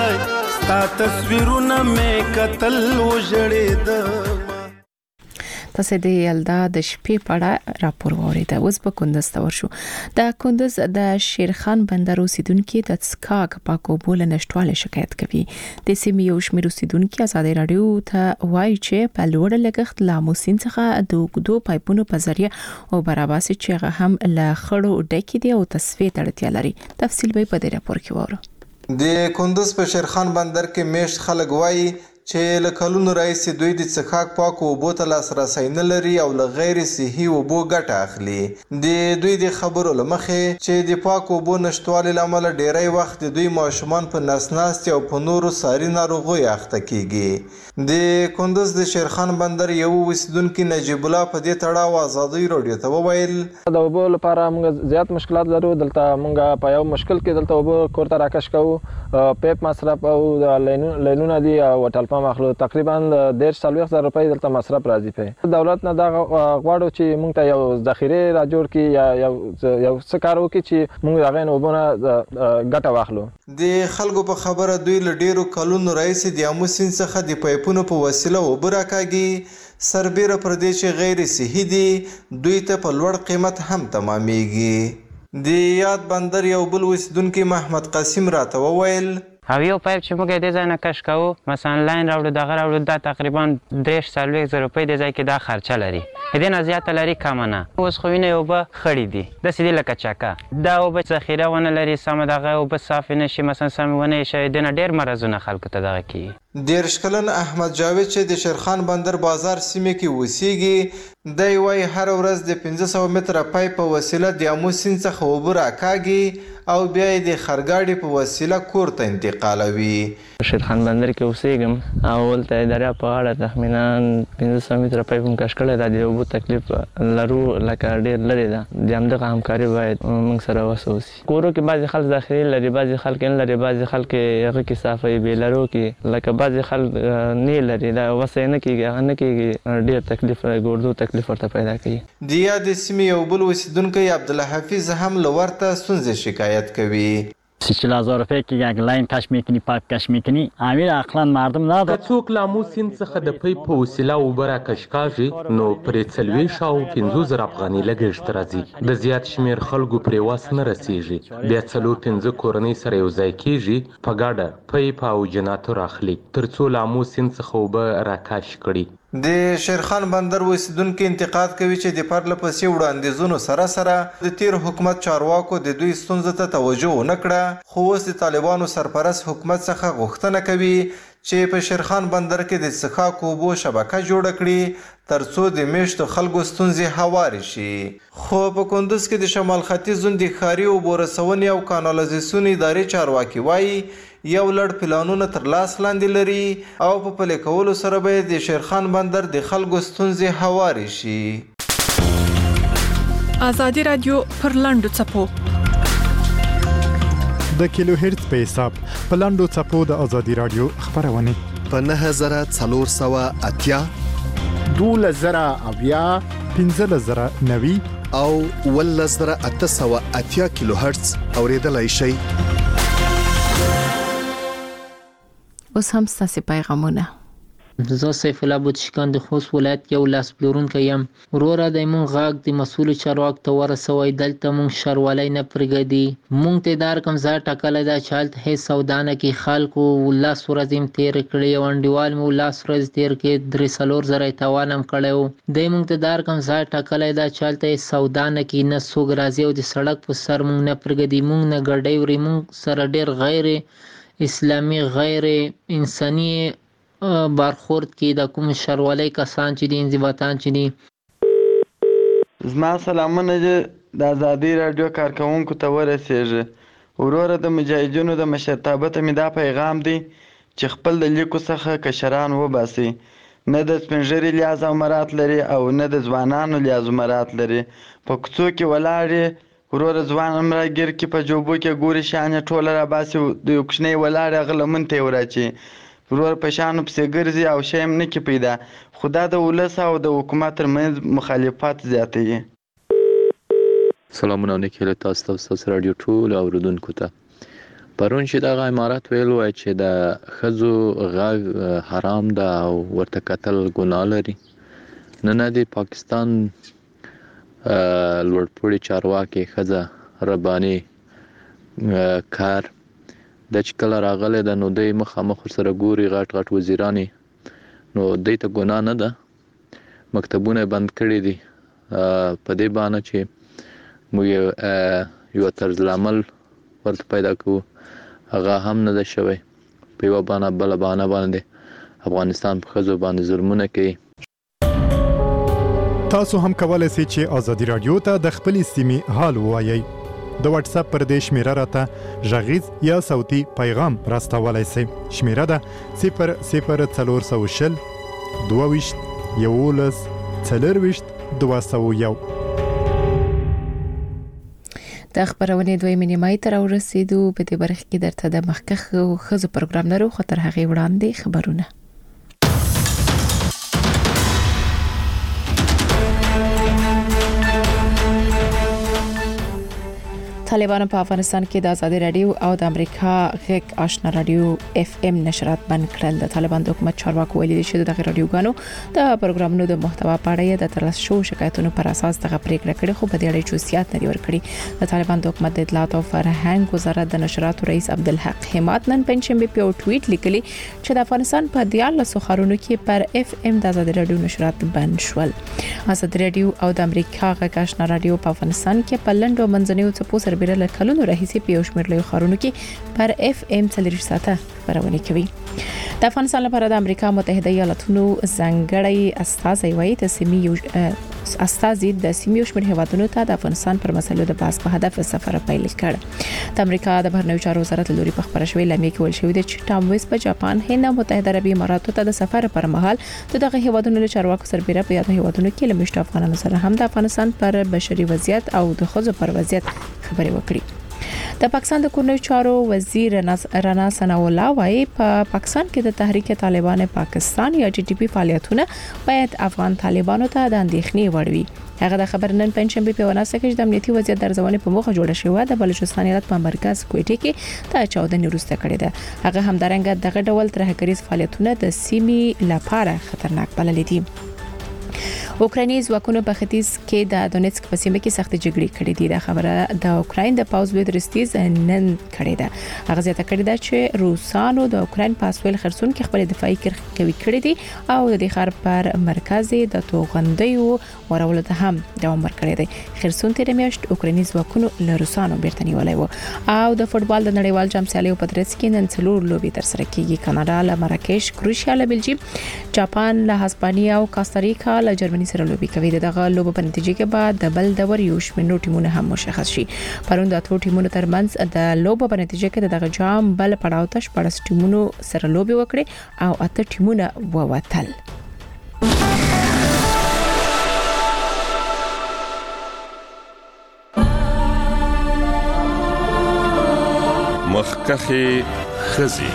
[SPEAKER 3] ستا تصویرونه مې قتل وژړېد.
[SPEAKER 1] تاسو د یلدا د شپې په اړه راپور واورید. اوس په کندز ته ورشو. د کندز د شیرخان بندر اوسیدونکو د څښاک پاکو بول نشټواله شکایت کوي. د سیمې یو شمېر اوسیدونکو ازادي رادیو ته وایي چې په لوړ لګښت لا موسین څخه د اوږدو پایپونو په ذریعہ او براباسي چې هغه هم له خړو ډکې دي او تصفیه تړتیا لري. تفصیل به په دې راپور کې وورو.
[SPEAKER 20] د کندز په شیرخان بندر کې میشت خلک وایي چې له کلونو راځي دوی د څښاک پاکو اوبو ته لاسرسی نه لري او له غیر صحي اوبو ګټه اخلي. د دوی د خبرو له مخې چې د پاکو اوبو نشټوالي له امله ډیری وخت د دوی ماشومان په نسناستي او په نورو ساري ناروغیو اخته کیږي. د کندز د شیرخان بندر یو اوسیدونکي نجیب الله په دې تړاو ازادي رادیو ته وویل
[SPEAKER 21] د اوبو لپاره موږ زیات مشکلات لرو. دلته موږ په یو مشکل کې دلته اوبو کور ته راکش کوو. پیپ مصرف او لینونه دي او ټلپمپ مخلو تقریبا 1.40 روپۍ دلته مصرف راځي. په دولت نه دا غواړو چې موږ ته یو ذخیره را جوړ کړي یا یو څه کار وکړي چې موږ هغه نه وبونه ګټه واخلو.
[SPEAKER 20] د خلکو په خبره دوی له ډیرو کلونو راځي د اموسین څخه د پایپونو په وسیله اوبه راکاږي. سربیره پر دې چې غیر صحي دي دوی ته په لوړ قیمت هم تمامېږي. د یاد بندر یو بل اوسیدونکي محمد قاسم راته وویل
[SPEAKER 22] او یو پایپ چې موږ د ځای نه کش کوو مثلا لاین راوړو دغه راوړو دا تقریبا 3.40 روپۍ د ځای کې دا خرچه لري. دې نه زیاته لري کم نه. اوس خو وینې اوبه خړې دي داسې دي لکه چکه. دا اوبه ذخیره ونه لري سمه دغه اوبه صافې نه شي مثلا سمې ونه شي. دې نه ډېر مرضونه خلکو ته دغه کیږي.
[SPEAKER 20] 13 کلن احمد جاوید چې د شیرخان بندر بازار سیمه کې اوسېږي دی وایي هر ورځ د 500 متره پایپ په وسیله د اموسین څخه اوبه راکاږي او بیا یې د خرګاډي په وسیله کور ته انتقالوي.
[SPEAKER 21] شیرخان بندر کې اوسېږم او ولته دریا په غاړه تخمینا 500 متره پایپ هم کش کړی. دا د اوبو تکلیف لرو لکه ډېر لرې ده. د همدغه همکاري باید موږ سره وسوسي. کورو کې بعضې خلک ذخیرې لري بعضې خلک نه لري. بعضې خلک هغه کې صافوي بې لرو کې لکه بعضې خلک نه لري. دا وس یې نه کېږي هغه نه کېږي. ډېر تکلیف ګردو تکلیف ورته پیدا کوي.
[SPEAKER 20] د یادې سیمې یو بل اوسیدونکی عبدالحفیظ هم له ورته ستونزې شکایت کوي.
[SPEAKER 23] 30,000 روپये که یک لاین کش میکنی پاک کش میکنی امیر عقلا مردم نداره.
[SPEAKER 24] که څوک لا موسین څخه د پیپ په وسیله اوبه راکش کاږي نو پرې 40 او 50,000 افغانۍ لګښت راځي. د زیات شمیر خلکو پرې واس نه رسیږي. بیا 4-5 کورنۍ سره یو ځای کیږي په ګاډه پیپ او جنراتور اخلي تر څو لا موسین څخه اوبه راکش کړي.
[SPEAKER 20] د شیرخان بندر اوسیدونکو انتقاد کوي چې د پرله پسې وړاندیزونو سره سره د تیر حکومت چارواکو د دوی ستونزو ته توجه ونه کړه. خو اوس د طالبانو سرپرست حکومت څخه غوښتنه کوي چې په شیرخان بندر کې د څښاک اوبو شبکه جوړه کړي ترڅو د میشتو خلکو ستونزې هوارې شي. خو په کندز کې د شمال ختیځ د ښاري اوبو رسونې او کانالیزاسیون ادارې چارواکي وایي یو لړ پلانونه تر لاس لاندې لري او په پلي کولو سره به د شیرخان بندر د خلکو ستونزې هوارې شي.
[SPEAKER 7] ازادي رادیو پر لاندو چپو
[SPEAKER 8] د کیلو هرتز په حساب په لاندو چپو د ازادي رادیو خبرونه
[SPEAKER 25] په 9480
[SPEAKER 8] 12000 15090
[SPEAKER 25] او 11880 کیلو هرتز اوریدلای شئ.
[SPEAKER 1] اوس هم ستاسو پیغامونه.
[SPEAKER 26] زه سیف الله بوتشکان د خوست ولایت یو لاس پلورونکی یم. وروره د مونږ غاګ د مسؤل چارواک ته ورسوي دلته مونږ شروالی نه پرګدي. مونږ ته دار کوم ځای ټاکلی دا چې هلته هیڅ سودا نه کوي. خلکو 10 ورځې هم تېرې کړې او انډیوال مې 10 ورځې تېر کړې 3-4 زره یې تاوان هم کړی و. دی مونږ ته دار کوم ځای ټاکلی دا چې هلته هیڅ سودا نه کوي نه څوک راځي او د سړک په سر مونږ نه پرګدي. مونږ نه ګډۍ وړي. مونږ سره ډېر غیر اسلامي غیر انساني برخورد کې د کوم شرولۍ کسان چې دي انضباطان چې دي.
[SPEAKER 27] زما سلامونه د ازادي رادیو کارکونکو ته ورسیږي. وروره د مجاهدینو د مشرتابه ته مې دا پیغام دی چې خپل د لیکو څخه کشران وباسي. نه د سپینږیري لیاز او مرات لري او نه د ځوانانو لیاز او مرات لري. په کوڅو کې ولاړې وروره ځوان هم راګیر کې په جوبو کې ګوري شانې ټوله راباسي د یو کوچنی ولاړې هغه لمن ته یې وراچي. ورور په شانو پسې ګرځي او شی هم نه کې پیدا. خو دا د ولس او د حکومت ترمنځ مخالفت زیاتوي.
[SPEAKER 28] سلامونه نیکه تاسو ته رادیو ټول اوریدونکو ته. پرون چې دغه امارات ویل وای چې د ښځو غږ حرام ده او ورته کتل ګناه لري. نن د پاکستان لوړپوړي چارواکي خزه رباني کار د چکل راغله د نو د مخامخ سره ګوري غټ وزیرانی نو د ته ګنا نه ده مکتبونه بند کړي دي په دې باندې چې موږ یو طرز العمل ورته پیدا کوو هغه هم نه ده شوی په یو باندې بل باندې افغانستان په خزو باندې ظلمونه کوي.
[SPEAKER 8] تاسو هم کولای شئ چې آزادي رادیو ته د خپل سیمې حال ووایئ. د واتس اپ پر دې شمیره راته غږیز یا صوتي پیغام راستولای شئ. شمیره ده 00420 22 11 4 201.
[SPEAKER 1] د خبرونه دوی منیمای تر ورسېدو په دې برخه کې درته د مخکخ خزو پروګرام لرو خطر هغه وړاندې خبرونه. طالبانو په افغانستان کې د آزادي رادیو او د امریکا غږ آشنا رادیو اف ام نشرات بند کړل. د طالبان د حکومت چارواکو ویلي چې د رادیوګانو د پروګرامونو د محتوا په اړه د ترلاسه شو شکایتونو پر اساس دغه پریکړه کړې خو په دې اړه چوسیات نه ورکړي. د طالبان د حکومت د اطلاعات او فرهنګ وزارت د نشراتو رئیس عبدالحق حماد نن پنځشنبه په ټویټ لیکلی چې د افغانستان په 14 ښارونو کې پر اف ام د آزادي رادیو نشرات بند شول. آزادي رادیو او د امریکا غږ آشنا رادیو په افغانستان کې په لندو منځنیو څپو سره له کلونو راهیسې په شمېر له ښارونو کې پر اف ام 40 ساعته خبرونه کوي. د افغانستان لپاره د امریکا متحده ایالاتونو ځانګړی استازي وایي د سیمې شمېر هیوادونو ته د افغانستان پر مسلو د بحث په هدف سفر پیل کړ. د امریکا د بهرنیو چارو وزارت لوري په خبره شوې لمې کې ویل شوی دی چې ټام ویس په جاپان هند او متحده عربي اماراتو ته د سفر پر مهال دغه هیوادونو له چارواکو سربېره په یاد هیوادونو کې له مشت افغانانو سره هم د افغانستان پر بشري وضعیت او د خزو پر وضعیت خبرې وکړي. د پاکستان د کورنیو چارو وزیر رانا ثناء الله وايي په پاکستان کې د تحریک طالبان پاکستان یا ټي ټي پی فعالیتونه باید افغان طالبانو ته د اندېښنې وړ وي. هغه د خبر نن پنځشنبه په وناسه کې د امنیتي وضعیت درځونې په موخه جوړه شوې د بلوچستان ایالت په مرکز کوټې کې د 14 وروسته کړې ده. هغه همدارنګه دغه ډول ترهګریز فعالیتونه د سیمې لپاره خطرناک بللي دي. اوکرایني ځواکونو په ختیځ کې د دونیتسک په سیمه کې سخت جګړې کړې دي. دا خبره د اوکراین د پاوز لوی درستیز نن کړې ده. هغه زیاته کړې ده چې روسانو د اوکراین په اسویل خرسون کې خپل دفاعي کرښې قوي کړې دي او د خار پر مرکز د توغندیو ورولو ته هم دوام ورکړی دی. خرسون تیر میاشت اوکرایني ځواکونو له روسانو بیرته نیولای و. او د فوتبال د نړیوال جام سیالیو په ترڅ کې نن څلور لوبي ترسره کیږي. کاناډا له مراکش، کروشیا له بلجیم، جاپان له هسپانیا او کاستاریکا له جرمني سره لوبي کوي. دغه لوب په نتیجه کې بعد د بل دور یو شمېر ټیمونه هم مشخص شي. پرون د اتو ټیمونو ترمنځ د لوب په نتیجه کې دغه جام بل پړاو ته 14 ټیمونو سره لوبي وکړي او 8 ټیمونه ووتل.
[SPEAKER 2] مخکخي خزي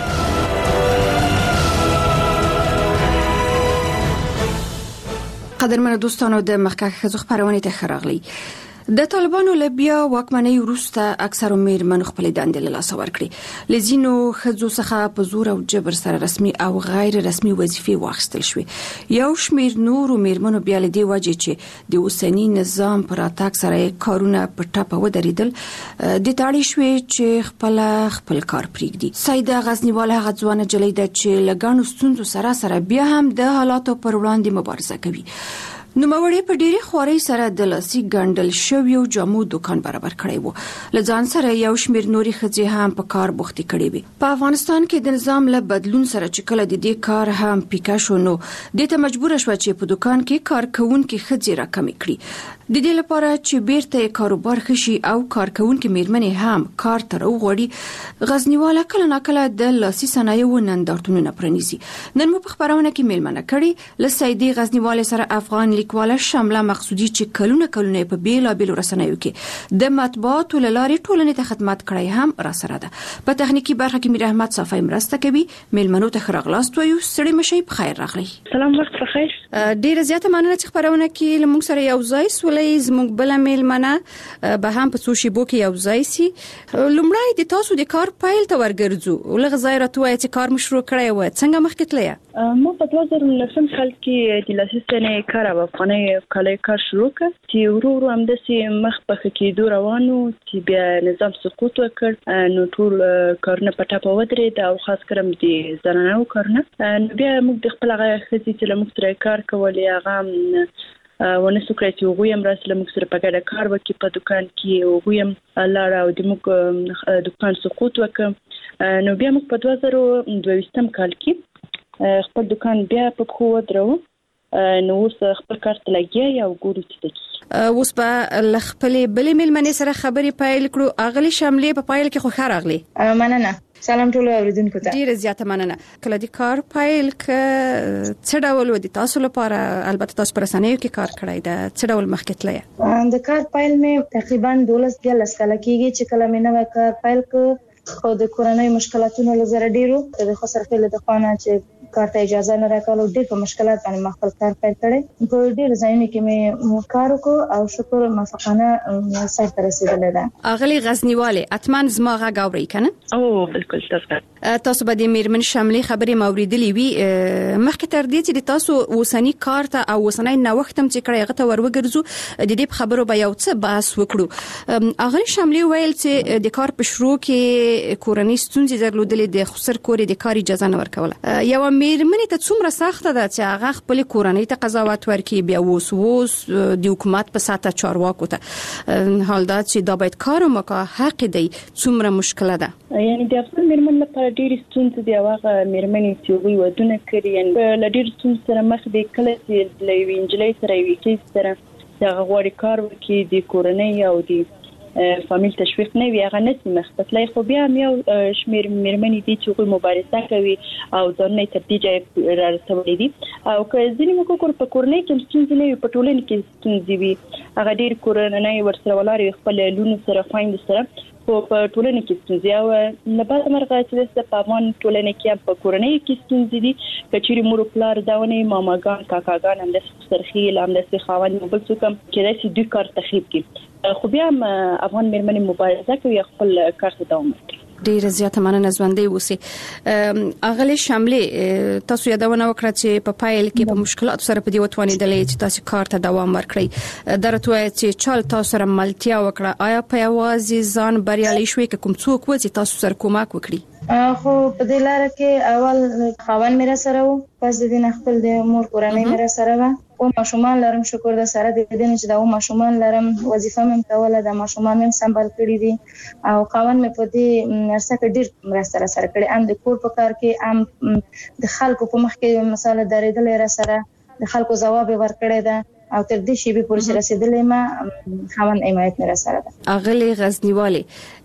[SPEAKER 16] قدرمن دوستانو د مخکخ خزو خبرونه ته خراغلی. د طالبانو له بیا واکمنۍ وروسته اکثره میرمنو خپل دندې له لاسه ورکړي. لزینو خزو څخه په زور او جبر سره رسمي او غیر رسمي وظیفې واخیستل شوې. یو شمیر نورو میرمنو بیا له دې وجې چې د اوسنی نظام پر اتاک سره کارونه په ټاپه ودرېدل د تاړي شوې چې خپل کار پریږدي. سیده غزنیواله هغه ځوانه جلۍ ده چې لګانو ستونزو سره بیا هم د حالاتو پر وړاندې مبارزه کوي. نوموړی په ډېری خوارۍ سره د لاسي ګنډل شویو جامو دکان برابر کړی وو. له ځان سره یو شمیر نوري ښځې هم په کار بوختې کړې وي. په افغانستان کې د نظام له بدلون سره چې کله د دې کار هم پیکا شو نو د ته مجبور شو چې په دکان کې کارکونکو ښځې راکمې کړي. د دې لپاره چې بیرته کاروبار خشي او کارکونکو میرمنې هم کار تر وغوړي غزنیواله کله ناکله د لاسي صنایعو نندارتونونه پرنيسي. نن مو په خبرونه کې میلمنه کړي لسیدي غزنیواله سره افغان لیکواله شامله مقصودی چې کلونه په بیلابیلو رسنیو کې د مطبوعاتو لارې ټولنې ته خدمت کړی هم را سره ده. په تخنیکی برخه کې میر احمد صافی مرسته کوي. میلمنو ته خراغلاست وایو. سړی مشي په خیر راغلی.
[SPEAKER 4] سلام وخت په خیر.
[SPEAKER 16] ډیره زیاته مننه چې خبرونه کې لمونږ سره یو ځای سولې زموږ بل میلمنه به هم په سوشي بو کې یو ځای سي. لومړی د تاسو د کار پایل ته ورګرځو. لږ ځای راټوي چې کار مشروع کړی و څنګه مخکې تللی؟
[SPEAKER 4] ما په 2019 کال کې د لاسي صنایع کار او
[SPEAKER 2] افغاني کالي کار شروع کړ چې ورو هم د مخ په کېدو روانو چې بیا نظام سقوط وکړ نو ټول کارونه په ټاپه ودرېد او خاص کرم دي زنانو کارونه بیا موږ د خپل هغه خزي چې موږ سره کار کولې هغه ونسو کړی چې هغوی هم راسله موږ سره په ګډه کار وکړي په دکان کې هغوی هم لاړه او د موږ دکان سقوط وکړ نو بیا موږ په 2022 کال کې خپل دکان بیا په خو ودرو نو اوس خپل کار ته لګیا یو ګورو چې
[SPEAKER 16] اوس په خپلې بلې ملمنې سره خبرې پیل کړو اغلی شاملې په پایل کې خو ښه راغلی
[SPEAKER 4] مننه سلام ټول اوریدونکو ته
[SPEAKER 16] ډیره زیاته مننه کله د کار پیل ک څه ډول ودی تاسو لپاره البته تاسو پر رسنیو کې کار کړی دا څه ډول مخکې تللی
[SPEAKER 4] د کار پیل مې تقریبا 12 کاله کېږي چې کله مې نو کار پیل ک خو د کورنۍ مشکلاتونو لزر ډیرو د خسر خپل د خانه چې کار ته اجازه نه راکړو ډېر په مشکلات باندې مخکل کار پیل کړي په ډېر ځایونو کې مې کار وکړ او شکر موافقانه سر ته رسیدلې ده
[SPEAKER 16] اغلی غزنیواله اتمن زما غا غوړی کنه
[SPEAKER 2] او بالکل
[SPEAKER 16] تاسو به د میرمن شاملې خبرې موریدلې وی مخکې تر دې چې تاسو وسنی کار ته او وسنی نوښتم چې کړی غته وروګرځو د دې خبرو به یو څه بحث وکړو اغلی شاملې ویل چې د کار په شروع کې کورنۍ ستونزې درلودلې د خسر کورې د کار اجازه نه ورکوله یو میرمنې ته څومره سخته ده چې هغه خپل کورنۍ ته قضاوت ورکړي بیا اوس د حکومت په ساته چارواکو ته حال دا چې دا باید کارو مکه حق دی څومره مشکله ده
[SPEAKER 2] یعنی د افغان میرمن لپاره ډېر ستونزې دی هغه میرمنې چې وی ودونه کړی یعنی له ډېر ستونزې سره مخ دي کله چې لوي انجلۍ سره وی چې سره د غوړي کار وکړي د کورنۍ او د فامیل تشویق نه وي هغه نسي مختصلای خو بیا یو شمیر میرمنې دي چې کوم مبارزه کوي او ځانونه ترتیجه را رسولې دي او که ځینې موږ په کورنۍ کې ستونزې نه وي په ټولنه کې ستونزې وي هغه ډېر کورنۍ ورسره ولاړ خپل لونو سره خويند سره په ټولنه کې ستونزې او نه بعد مرغه چې د پامن ټولنه کې په کورنۍ کې ستونزې دي کچېری مور پلار داونه ماماګان کاکاګان هم د سرخیل هم د خاوند بل څه کم چې د دوی کار تخریب کی خو بیا افغان میرمنې مبارزه کوي خپل کار ته دوام ورکړي
[SPEAKER 16] ډیره زیاته مننه ژوندۍ اوسې اغلی شاملې تاسو یادونه وکړه چې په پایل کې په مشکلات سره په دی وتوانیدلې چې تاسو کار ته دوام ورکړئ درته چې چل تاسو سره ملتیا وکړه آیا په یوازې ځان بریالي شوي کوم څوک و چې تاسو سره کومک وکړي
[SPEAKER 4] خو په دې لار کې اول خاوند مې سره و پس د دې خپل د مور کورنۍ مې سره و او ماشومان لرم شکر د سره د دې چې دا ماشومان لرم وظیفه مې کوله د ماشومان مې سمبال کړی دي او خاوند مې په دې نرسه کې ډیر مرسته سره کړې ام د کور په کار کې ام د خلکو په مخ کې مثال درېدل را سره د خلکو جواب ورکړی ده او تر دې شی به پورې رسیدلې ما خاوند حمایت نه سره ده
[SPEAKER 16] اغلی غزنیواله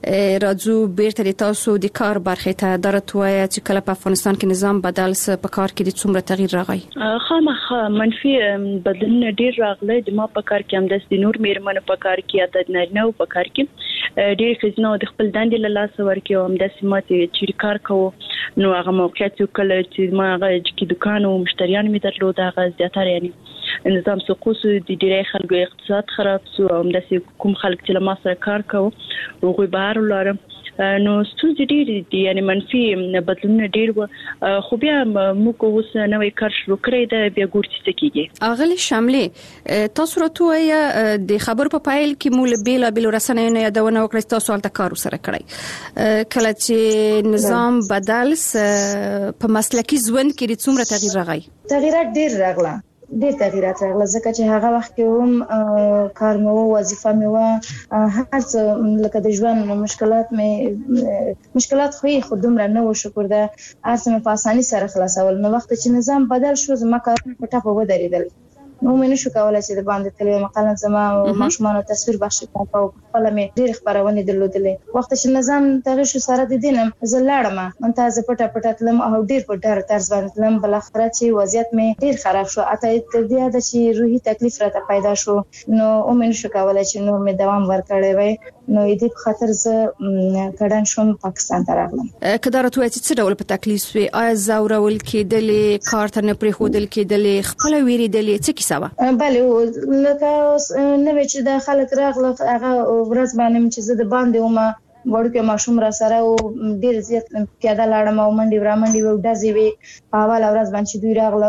[SPEAKER 16] راځو بیرته تاسو د کار برخه ته درتوي چې کله په افغانستان کې نظام بدل س په کار کې د څومره تغییر راغی
[SPEAKER 2] خامخا منفي بدلونه ډیر راغلي د ما په کار کې هم د نور میرمنو په کار کې د نارینه په کار کې ډیر خزنه د خپل دندې له لاس ورکې هم د سیمات چې کار کوو نو هغه موقعیت کله چې ما هغه چې دکان او مشتریان می درلود هغه زیاتره یعنی نظام سقوط د ډیری خلکو اقتصاد خراب شو او د کوم خلک چې ما سره کار کوي هغه بهر ولرم نو ستونزې ډېرې دي یعنی منفي بدلونونه ډېر و خو بیا موږ اوس نوې کار شروع کړی دی بیا ګورو چې کیږي
[SPEAKER 16] اغلی شاملې تاسو راته د خبر په پایل کې مول بیل رسنیو نه یادونه وکړئ تاسو البته کار سره کړی کله چې نظام بدل په مسلکی ژوند کې څومره تغییر راغی
[SPEAKER 4] تغیرات ډېر راغله ډېر تغیرات راغله ځکه چې هغه وخت کې هم کار مو وظیفه مې هر څه لکه د ژوند مشکلات خو دومره نه و شکر ده هر څه په اسانۍ سره خلاصول نو وخت چې نظام بدل شو زما کارونه په ټاپه ودرېدل نو مې نشو کولای چې د باندې تلې مقاله زما او ماشومان تصویر بخش کوم په خپل مې ډېر خبرونه درلودلې وخت چې نظام تغیر شو سره د دینم زلاړم منتازه پټه تلم او ډېر په ډار طرز باندې تلم بل اخر چې وضعیت مې ډېر خراب شو اته تر دې د چې روحي تکلیف راته پیدا شو نو مې نشو کولای چې نور مې دوام ورکړې وای نو دې په خاطر زه کډن شوم پاکستان ته راغلم
[SPEAKER 16] کله راته چې څه ډول په تکلیف وي آیا زاورول کېدلې کار ته نه پرې خودل کېدلې خپل ویریدلې څه کیسه
[SPEAKER 4] بله لکه نو چې د خلک راغله هغه ورځ باندې چې زه د باندې ومه وړوکی ماشوم را سره او ډېر زیات پیاده لاړم او منډې و ډزې وې په اول ورځ باندې دوی راغله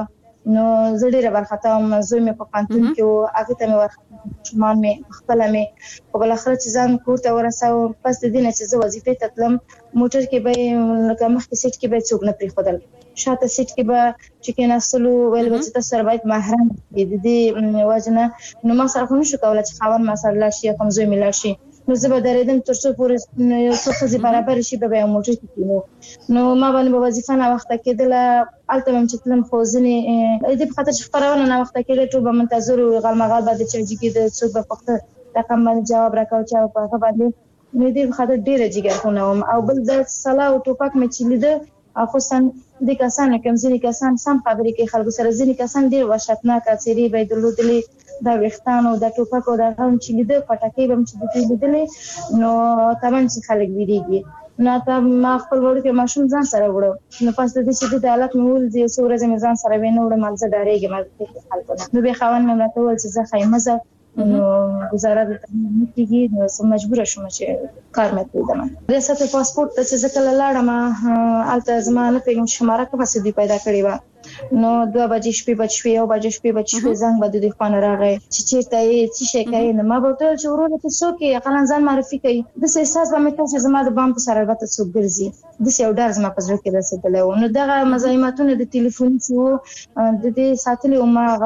[SPEAKER 4] نو زه ډیره برخته هم زوی مې په پانتون کې او هغه ته مې ورخته شمان مې خپل مې په بل اخر چې ځان کور ته ورساو پس د دې نه چې زه وظیفه ته تلم موټر کې به لکه مخکې سیټ کې به څوک نه پریښودل شاته سیټ کې به چې کېناستلو ویل به چې تاسو سره باید محرم د دې وجنه نو ما سره خو نشو کولای چې خاوند ما سره لاړ شي کوم زوی مې لاړ شي نو زه به درېدم تر څو پورې یو څه خزي برابر شي به یو موټر کې نو ما باندې وظیفه نه وخت کېدله الته هم چې تلم خو ځنې دې په خاطر چې خبرونه نه وخت کېدله ټول به منتظر او غلمغال باندې چې کې څوک به پخته رقم باندې جواب راکاو چې په هغه باندې مې دې په خاطر ډېر جګرخونه وم او بل د صلاح او ټوپک مې چې لیده خصوصا د کسانو کوم ځینې کسان سم خبرې کوي خلکو سره ځینې کسان ډېر وحشتناک څیرې به درلودلې دا وختانو د ټوپک او د غم چې لیده پټکې بم چې د لیدلې نو تمن چې خلک ویریږي نو تا ما خپل وړو ماشوم ځان سره وړو نو پس د دې چې د حالت مول دي څو ورځې مې ځان سره وینم وړم مال زه ډارېږم مې خلکو نو به خوان مې راته ول چې زه خیمزه نو گزاره د تمام کېږي نو سم مجبور شوم چې کار مې پیدا د ساتو پاسپورت ته چې ځکه لاړم الته زمانه پیغام شماره کومه سدي پیدا کړې و نو 2 بجې شپې بچوي او بجې شپې زنګ بده د خوان راغی چې چیرته یې چې شي کوي نو ما به ټول چې ورونه ته څوک یې خلان ځان معرفي کوي د احساس به مې ته زما د بام په سره البته څوک ګرځي د یو ډار زما په ځل کې رسیدل نو دغه مزاحمتونه د ټلیفون څو د دې ساتلې او ما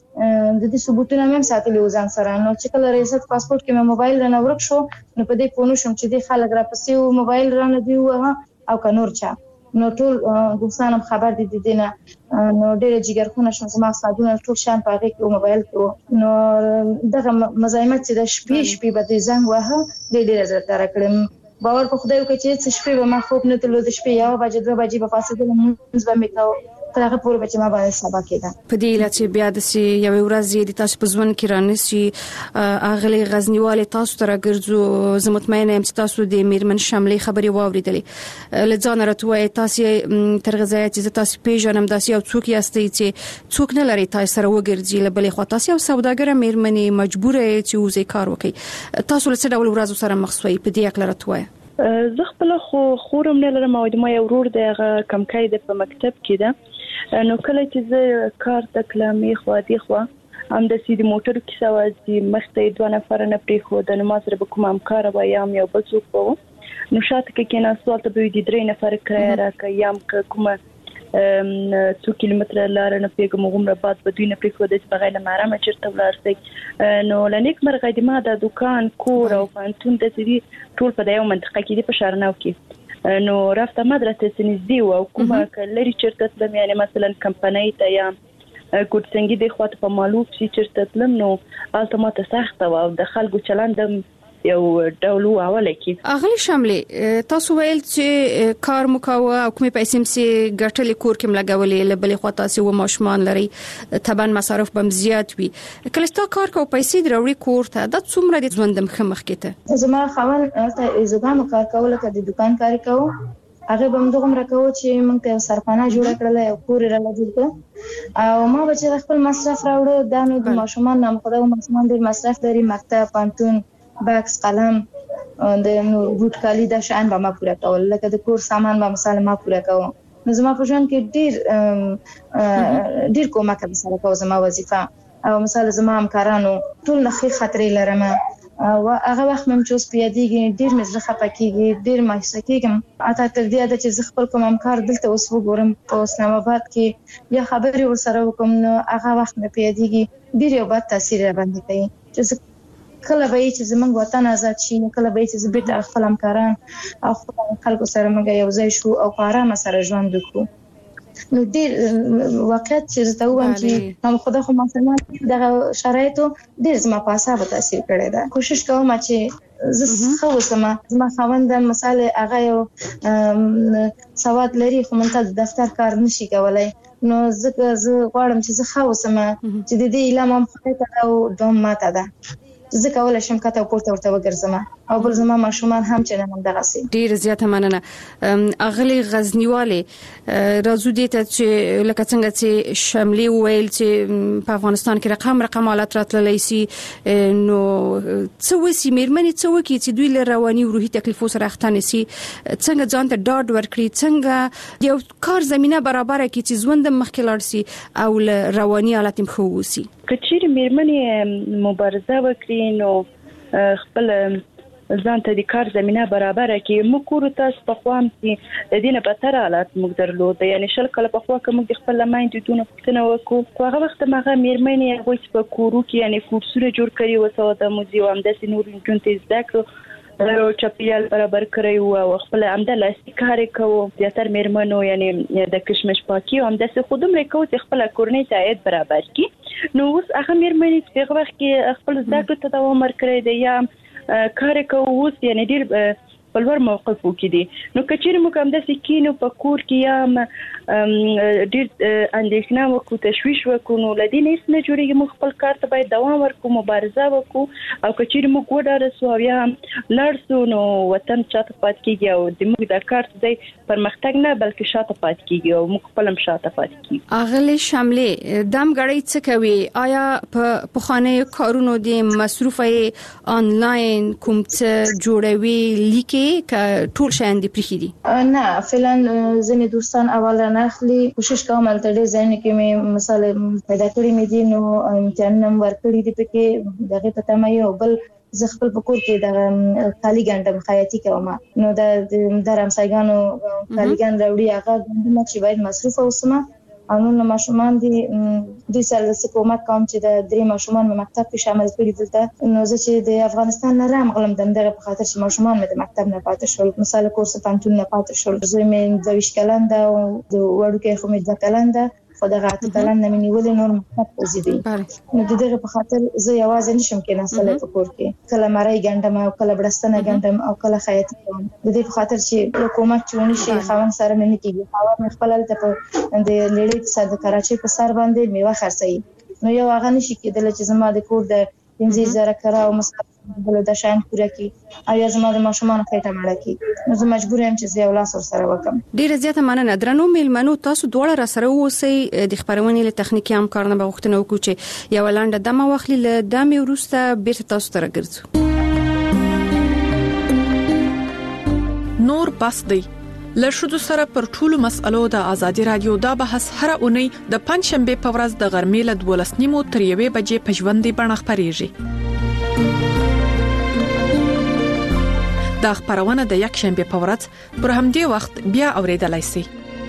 [SPEAKER 4] د دې ثبوتونه مې ساتلې و ځان سره نو چې کله ریاست پاسپورت کې مې موبایل رانه ورک شو نو په دې پونو شم چې د خلک را پسې موبایل رانه دی او کنور چا نو ټول دوستانم خبر دي دینه نو ډېر جګرخونه شم زما سادونه ټول شان په هغه کې موبایل کې نو دغه مزاحمت چې د شپې به د زنګ وه ډېر زړه تر کړم باور په خدای وکړي چې شپې به ما خوب نه تلو د شپې یو بجې 2 بجې په فاصله مونږ به میکاو تر هغه پورې چې ما باندې سبا کېده
[SPEAKER 16] په دې لته بیا د سی یو ورځ د تاسو په ځوان کې رانسي اغلی غزنیواله تاسو تر ګرځو زه مطمئنه یم چې تاسو د میرمن شاملې خبري واوریدلې لځان راتوي تاسو تر غزای چې تاسو پیژنم داسې یو څوک یاستئ چې څوک نه لري تاسو سره وګرځي لبلې خو تاسو یو سوداګر میرمنې مجبوره چې وزې کار وکړي تاسو له څه ډول ورځو سره مخ شوي په دې اکل راتوي
[SPEAKER 2] زه خپل خورم نه لرم او د ما یو ورور د کمکای د په مکتب کې ده نو کله چې زه کار تکلمې خو دي خو هم د سیدی موټر کې سوازي مخته 2 نفر نه پری خو د نماز رب کوم امکار و یم یو بل څوک وو نو شاته کې نه سوال ته به دي 3 نفر کرای راک یم کومه 2 کیلومتر لار نه پیګم عمره بعد به دوی نه پری خو د بغیر مرامه چرته ولرسي نو لنیک مرغه د ما د دکان کور او پانتون د سیدی ټول په یو منطقه کې په شارناو کې نو رافته مدرسې سنځدي او کومه کلری چرته تلم یعنی مثلا کمپنۍ ته یا کوټ څنګه د خواته په معلوم شي چرته تلم نو التماته سخت او د خلکو چلند یو ډولو اوله کې
[SPEAKER 16] اغلی شاملې تاسو ویل چې کار مکاوه او کومې پیسې مسي ګټلې کور کې ملګولې لبلې خو تاسو و ماشومان لري تبان مصارف بم زیات وي کله ستا کار کو پیسې دروړي کور ته د څومره د ژوند مخ کېته
[SPEAKER 4] زما خاون ته زګام کار کوله کله د دکان کار کوو هغه بم دغه مرکو چې موږ ته سرپانا جوړ کړل او کور را لګیږي او ما به چې خپل مصرف راوړو دا نو د ماشومان نام خدای ماشومان ډیر مصرف لري مکتب پانتون باکس قلم د نور بوت کالی د شان به ما پوره کول لکه د کور سامان به مثلا ما پوره کوم نو زما په ژوند کې ډیر کومه کوي سره کوم زما وظیفه او مثلا زما همکارانو ټول نه خطرې لرم او هغه وخت مم چې اوس پیادېږي ډیر مزه خپکیږي ډیر مایوسه کېږم اته تر دې چې خپل کوم همکار دلته اوس وګورم په اسلام آباد کې یا خبري ورسره وکم نو هغه وخت مې پیادېږي ډیر یو بد تاثیر باندې کوي چې کله به چې زمونږ وطن آزاد شي کله به چې زبېت خپل همکاران او خلکو سره موږ یو ځای شو او په آرام سره ژوند وکړو نو ډیر وخت چې زه وایم چې هم خدای خو مثلا دغه شرایطو ډیر زما په اعصاب تاثیر کړی دا کوشش کوم چې زه خو زما خوند مثلا هغه یو سواد لري خو منته د دفتر کار نشي کولای نو زه غواړم چې زه خو چې د دې علم هم خپل او دوم ماته ده زه کولای شم کته پورته ورته وګرځم او بل زما ماشومان هم چې نن دغه سي.
[SPEAKER 16] ډیر زیاته مننه. اغلی غزنیواله راځو دې ته چې لکه څنګه چې شملي ویل چې په افغانستان کې رقم حالت راتللی سي نو څه وسی مېرمنې څه وکي چې دوی له رواني او روحي تکلیفو سره اخته نشي څنګه ځان ته ډاډ ورکړي څنګه یو کار زمينه برابر کړي چې ژوند مخکې لاړ شي او له رواني حالت هم خو وسی.
[SPEAKER 2] کچېر مېرمنې مبارزه وکړي نو خپل ځان ته د کار زمينه برابر کړي. موږ کور تاسو په خوام کې د دینه په تر حالت موږ درلود یعنی شل کله په خوا کې موږ د خپل لمایند دونه پښتنه وکړو خو هغه وخت مغه مېرمنې هغه په کورو کې یعنی کورسونه جوړ کړي او ساده د موزیوم د سینور جونته زده او چاپیال برابر کړی او خپل عمل استکار کوو زیاتره مېرمنو یعنی د کشمش پاکي او د خودم ریکو خپل کورنۍ ته برابر کړي. نو اوس هغه مېرمنې په وخت کې خپل زده کړو ته دوام ورکړي دی یا کار کووس یعنی ډیر په لوړ موقف وکړي. نو کچېر موږ هم د سکینو په کور کې یا ډیر اندېښنه وکړو تشويش وکړو نو لدی نه اسنه جوړیږي موږ خپل کار ته باید دوام ورکړو مبارزه وکړو او کچېر موږ وډاره سو یا لړسو نو وطن چاته پات کیږي او د موږ د کار ته پرمختګ نه بلکې شاته پات کیږي او موږ خپل هم شاته پات کیږي.
[SPEAKER 16] اغلی شاملې دم غړی څه کوي آیا په خانه کارونو د مصرفه آنلاین کوم څه جوړوي لیکي ک ټول شاین دي پرخي دي؟
[SPEAKER 4] نه فعلا ځنې دوستان اول نه اخلي کوشش کوم تل دې ځنې کې مې مثال پیدا کړی مې دي نو امتحان نم ورکړی دي پکې دغه پته مې او بل زه خپل پکور کې د خالی ګندم خیاطي کوم نو د رمسایګانو خالی ګند راوړي هغه ګندم چې باید مصرف اوسمه او نو ماشومان دي د سال کومک کوم چې د درې ماشومان په مکتب کې شامل کړي دلته نو زه چې د افغانستان نه رام غلم دغه په خاطر چې ماشومان مې د مکتب نه پاتې شول مثال کورس پانتون نه پاتې شول زه مې د 20 کلنده او د وړو کې خو مې 2 کلنده خو دغه اتلان نه منیول نور مکتب وزیدي نو دغه په خاطر زه یوازې نشم کې نسل په کور کې کله مړی ګندم او کله برستنه ګندم او کله خیاطي کوم د دې په خاطر چې حکومت چونی شي خاون سره مې نه کیږي خاون خپل ته د لړۍ سره د کراچۍ په سر باندې میوه خرڅي نو یو هغه نشي کېدل چې زما د کور د 15000 کرا او مصرف بل د شان پوره کی او یا زما د ماشومان خېټه مړه کی نو زه مجبور یم چې زه ولاس سره وکم.
[SPEAKER 16] ډیره زیاته مننه درنو میلمنو تاسو دواړه را سره اوسئ د خبرونې له تخنیکی همکارانو به وختونه وکړو چې یو لاندې دمه واخلي له دمه ورسته بیرته تاسو ته راګرځو.
[SPEAKER 7] نور بس دی لشدو سره پر ټولو مسالو د ازادي رادیو دا بحث هر اونۍ د پنځشنبه په ورځ د غرمې له 12:30 تر 1 بجې په ژوندۍ بڼه خبريږي. دا خبرونه د یک شنبه په ورځ پر همدې وخت بیا اوریدلای شئ.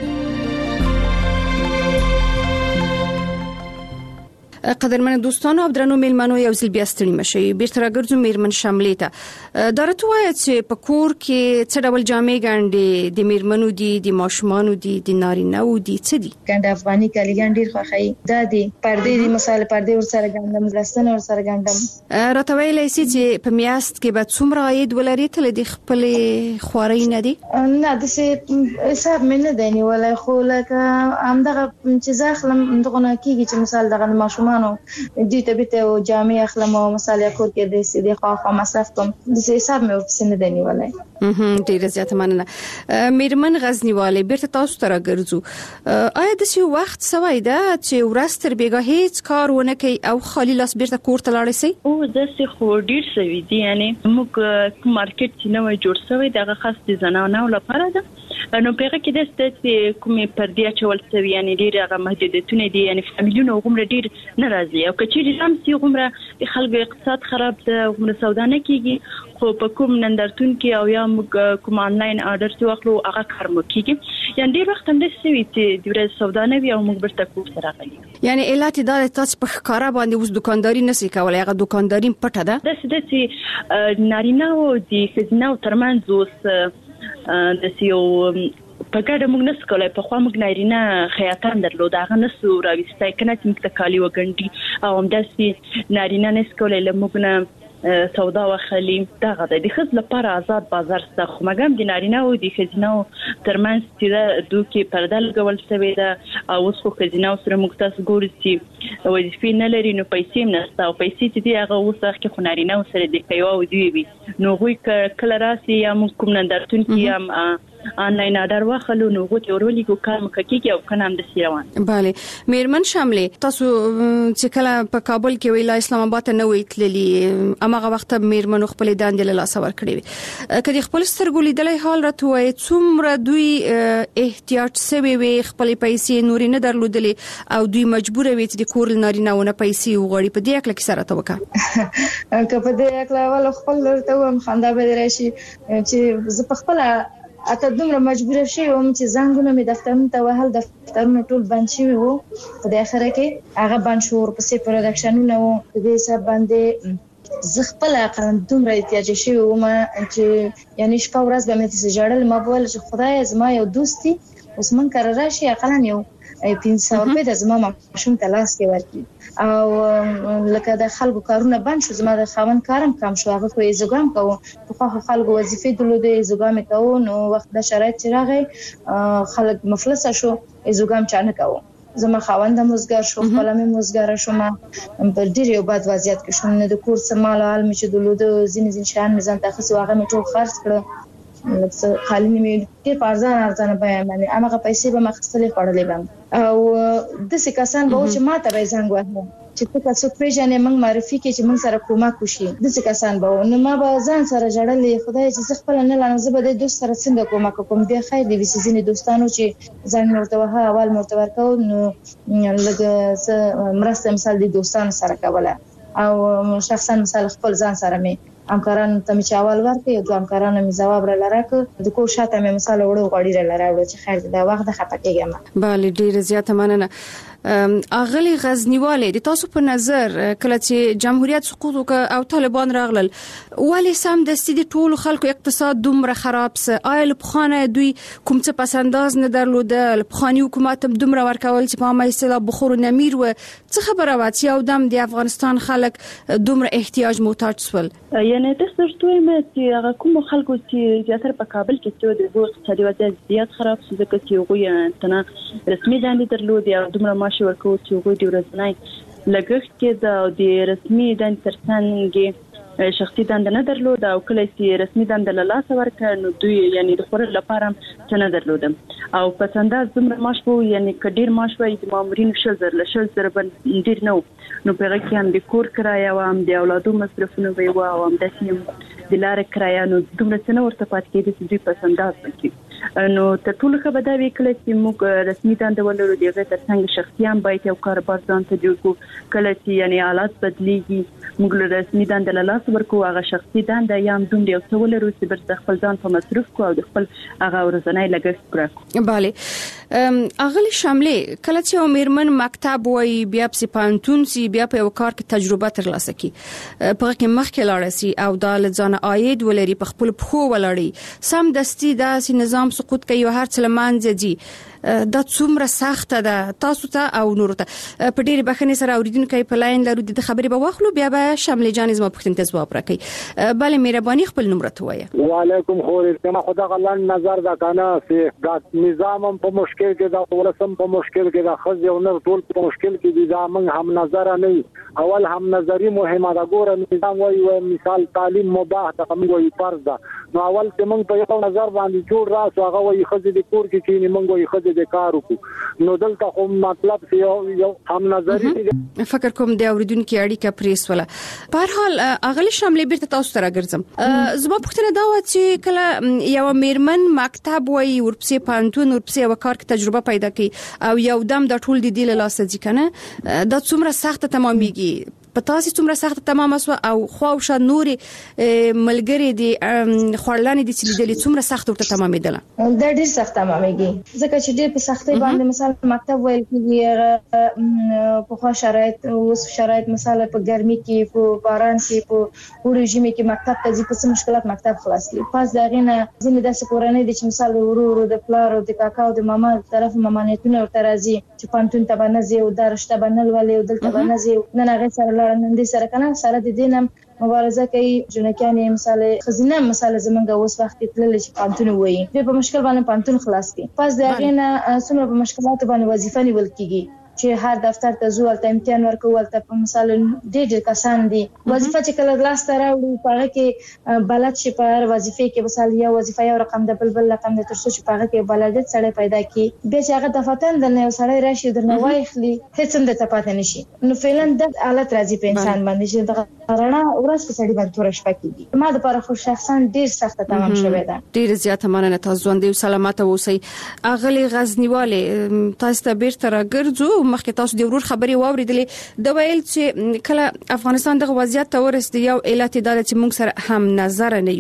[SPEAKER 16] قدرمن دوستانو او درنو میلمنو یو ځل بیا ستړي مشي بیرته راګرځو میرمن شاملې ته درته وایي چې په کور کې څه ډول جامې ګنډي د میرمنو دي د ماشومانو دي د نارینه و دي څه دي
[SPEAKER 4] ګنډ افغاني کالي ګنډي خوخی دا دي پردې دي مثال پردې ور سره ګنډم لستنه ور سره ګنډم
[SPEAKER 16] راته ویلای شي چې په میاشت کې به څومره عاید ولري تل د خپل خواري نه دي
[SPEAKER 4] نه د څه حساب مې نه دی نیولای خو لکه همدغه چې ځخلم دغه نه کیږي چې مثال دغه ماشومان دي ته به ته جامع اخلم او مثلا کور کې د سیدی خو مصرف کوم د حساب مې وسنه دی نیولای.
[SPEAKER 16] ډیره زیاته مننه میرمن غزنیواله بیرته تاسو ته راګرځو آیا د څه وخت سوي دا چې ورستر بیګه هیڅ کار ونه کوي او خالي لاس بیرته کور ته لاړ شي
[SPEAKER 2] او د څه خو ډیر سوي دي یعنی موږ مارکیټ چې نوې جوړ شوی دغه خاص دي زنانو لپاره ده نو پیغه کې د ستې کومې پردې چول سوي یعنی ډیر هغه محدودیتونه دي یعنی فامیلونو عمر ډیر ناراضي او کچې هم سي عمره د خلکو اقتصاد خراب ده عمر سودا نه کیږي خو په کوم نندرتون کې او یا کوم آنلاین آرډر څو اخلو هغه کار مو کیږي یعنی ډیر وخت هم د سوي چې د ورځ سودا نه وي او موږ برته کوم سره غلي
[SPEAKER 16] یعنی علت دا تاسو په ښکارا باندې اوس دکانداري نسي کولای هغه دکانداري پټه ده
[SPEAKER 2] د چې نارینه او د خزینه ترمنځ اوس د سیو په ګډه موږ نس کولای په خوا موږ نارینه خیاطان درلود هغه نسو راوستای کنه چې موږ ته کالي وګنډي او همداسې نارینه نس کولای له موږ نه سودا وخلی دغه د خځ لپاره آزاد بازار څخه خو مګم د نارینه او د خځینو ترمنځ چې د دوی پرده لګول شوی ده او اوس خو خځینو سره مختص ګوري چې وظیفې نه لري نو پیسې نه او پیسې چې دی هغه اوس هغه خو نارینه سره د کیو او دی نو غوي کله راسي یا کوم نندرتون کې یا آنلاین آرډر واخلو نو غوته ورولې کو کار مکه او کنه هم د سیروان
[SPEAKER 16] bale میرمن شاملې تاسو چې کله په کابل کې ویلا اسلام آباد نه ویتللی امغه وخت میرمن خپل داندې له لاس ور کړی کدي خپل سترګو لیدلې حال راټوي څومره دوی احتیاج سوي وي خپل پیسې نوري نه درلودلې او دوی مجبور وي چې د کور نارینهونه پیسې وغوړي په دې اکل کې سره توکا
[SPEAKER 4] که په دې اکل ول خپل ورته هم خندا به راشي چې ز په خپل اته دومره مجبور شوم چې زنګونه می دفترونو ته وهل دفترونه ټول بند شوي وو په اخر کې هغه بند شو ورپسې پروډکشنونه وو د دې سبب باندې زغپل اقل دومره احتیاج شوی وم چې یعنی شپه ورځ به مې څه جړل ما بول چې خدای زما یو دوستي اوس من کار راشي اقل یو 500 روپے د زما ماشوم ته لاس کې ورکړي او لکه د خلکو کارونه بند شو زما د خاون کارم کم شو هغه خو زګام کوو په خلکو وظیفې درلودې زګام کوو نو وخت د شرایط چې راغی خلک مفلس شو زګام چانه کوو زما خاوند مزګر شو خپل مې مزګر شو ما په ډیر یو بد وضعیت کې شوم نه د کور سمال حال مې چې درلود زین شان مزان تاسو هغه مې ټول خرڅ کړ لکه خالي مې کې ارزان بیان باندې هغه پیسې به مخصلې خړلې باندې او د څه کسان به چې ما ته زنګ وهه چې تاسو پیژنې موږ معرفي کې چې موږ سره کومک وشي د څه کسان به نو ما به ځان سره جړلې خدای چې خپل نه لانه زه به د دوست سره څنګه کومک کوم بیا خیر دی وسې دوستانو چې ځان مرته وها اول مرته ورکو نو لږ مرسته مثال د دوستانو سره کوله او شخصا مثال خپل ځان سره مې همکارانو ته مې چاول ورکړ یو همکارانو مې جواب را لراکه د کور شاته مې مثال وړو غوړي را لراوړو چې خیر دا وخت د خپه کېږم
[SPEAKER 16] bale ډیر زیاته مننه اغلی غزنیواله د تاسو په نظر کله چې جمهوریت سقوط وکړ او طالبان راغلل ولې سم د ستې ټولو خلکو اقتصاد دومره خراب سه آیل په خانه دوی کوم څه پسنداز نه درلود په خاني حکومت دومره ورکول چې په ما استلا بخور نمیر و څه خبره و چې او دم د افغانستان خلک دومره احتیاج محتاج سول
[SPEAKER 2] یعنی تاسو ټول چې هغه کوم خلکو چې زیاتره په کابل کې چې د اقتصادي وضعیت زیات خراب شو ځکه چې هغه تنه رسمي دندې درلود او دومره شو ورکو چې هغه د ورځنی لګښت کې د رسمي دند ترڅنګ شخصي دند نه درلود او کله چې رسمي دند له لاس ورکړ نو دوی یعنی د خور لپاره څه نه درلود او په څنډه زمره ماش وو یعنی کډیر ماش وای د مامورین شل زر باندې ډیر نو په هغه کې هم د کور کرایه او هم د اولادو مصرفونه وي او هم د سیم د لارې کرایه نو دومره څه نه ورته پات کېږي چې دوی په څنډه وکړي نو ته ټول خبر دا وکړه چې موږ رسمي دند ولرو دغه ترڅنګ شخصیان باید یو کاروبار ځان ته جوړ کړو کله چې یعنی حالات بدلیږي موږ له رسمي دند له لاس ورکو هغه شخصي دند یا هم دوم یو څه ولرو چې بر خپل ځان په مصرف کو او خپل هغه ورځنی لګښت کړو
[SPEAKER 16] bale اغلی شاملې کله چې میرمن مکتب وای بیا په پانتون سی بیا په یو کار کې تجربه ترلاسه کی په کې مخکې لاړ سي او د ځان عاید ولري په خپل پخو ولړي سم دستي داسې نظام سقوط کوي هر څه لمانځي دي دا څومره سخت ده تاسو ته او نور ته په ډېر بخنه سره اوریدونکو په لاین لرو د خبرې به واخلو بیا به شاملې جان زما پښتون ته جواب راکړي bale مهرباني خپل نمبر ته وایي
[SPEAKER 5] وعلیکم خور کما خدا غلان نظر دا کنه چې دا نظام په مشکل کې دا ولسم په مشکل کې دا خځ یو نر ټول په مشکل کې دي دا موږ هم نظر نه اول هم نظری مهمه دا ګوره نظام وایي مثال تعلیم مباح ده موږ وایي فرض ده نو اول چې موږ په یو نظر باندې جوړ راسو هغه وایي خځ د کور کې چې موږ وایي خځ د کار وکړو نو دلته خو مطلب یو هم نظری
[SPEAKER 16] فکر کوم د اوریدونکو اړیکه پریس ولا په هر حال اغلی شاملې بیرته تاسو ته راګرځم زما پوښتنه دا و چې کله یو میرمن مکتب وایي ورپسې پانتون ورپسې وکړ کې تجربه پیدا کړي او یو دم د ټول د دې له لاسه ځي کنه دا څومره سخت تمامېږي په تاسو څومره سخت تمام اسو او خواوشه نوري ملګری دي خړلانې دي چې د څومره سخت ورته تمامېدله
[SPEAKER 4] دا ډېر سخت تمامېږي ځکه چې ډېر په سختۍ باندې مثال مکتب ویل کېږي په خوا شرایط اوس شرایط مثال په ګرمي کې په باران کې په وړي ژمي کې مکتب ته ځي په څه مشکلات مکتب خلاص کی پس دا غینه ځینې داسې کورنۍ دي چې مثال ورور د پلار او د کاکا او د ماما طرف مامانیتونه ورته راځي چې پانتون ته باندې او درشته باندې ولې او دلته باندې نه هغه سره لړندې سره کنه سره د دینم مبارزه کوي جنکیانې مثال خزینه مثال زمونږ اوس وخت تلل شي پانتون وایي په مشکل باندې پانتون خلاص کی پس دا غینه څومره په مشکلات باندې وظیفه نیول کیږي چې هر دفتر ته زو ولته امتحان ورکول ته په مثال ډېر کسان دي وظیفه چې کله لاس ته راوړي پاره کې بلد شي په وظیفه کې مثال یو وظیفه یو رقم د بل رقم د ترڅو چې پاره کې بلدت سره پیدا کی به چې هغه دفتر د نو سره راشي د نو وایخلی هیڅ هم د تپاتې نشي نو فعلا د حالت راځي په انسان باندې چې د رڼا ورځ په سړي باندې تور شپه کیږي ما د لپاره خو شخصا ډېر سخت تمام شوی ده
[SPEAKER 16] ډېر زیات مننه تاسو ژوند او سلامت اوسئ اغلی غزنیواله تاسو ته بیرته راګرځو مخکې تاسو د ورور خبري واوریدلې د ویل چې کله افغانستان دغه وضعیت ته ورسېد یو علت د چې موږ سره هم نظر نه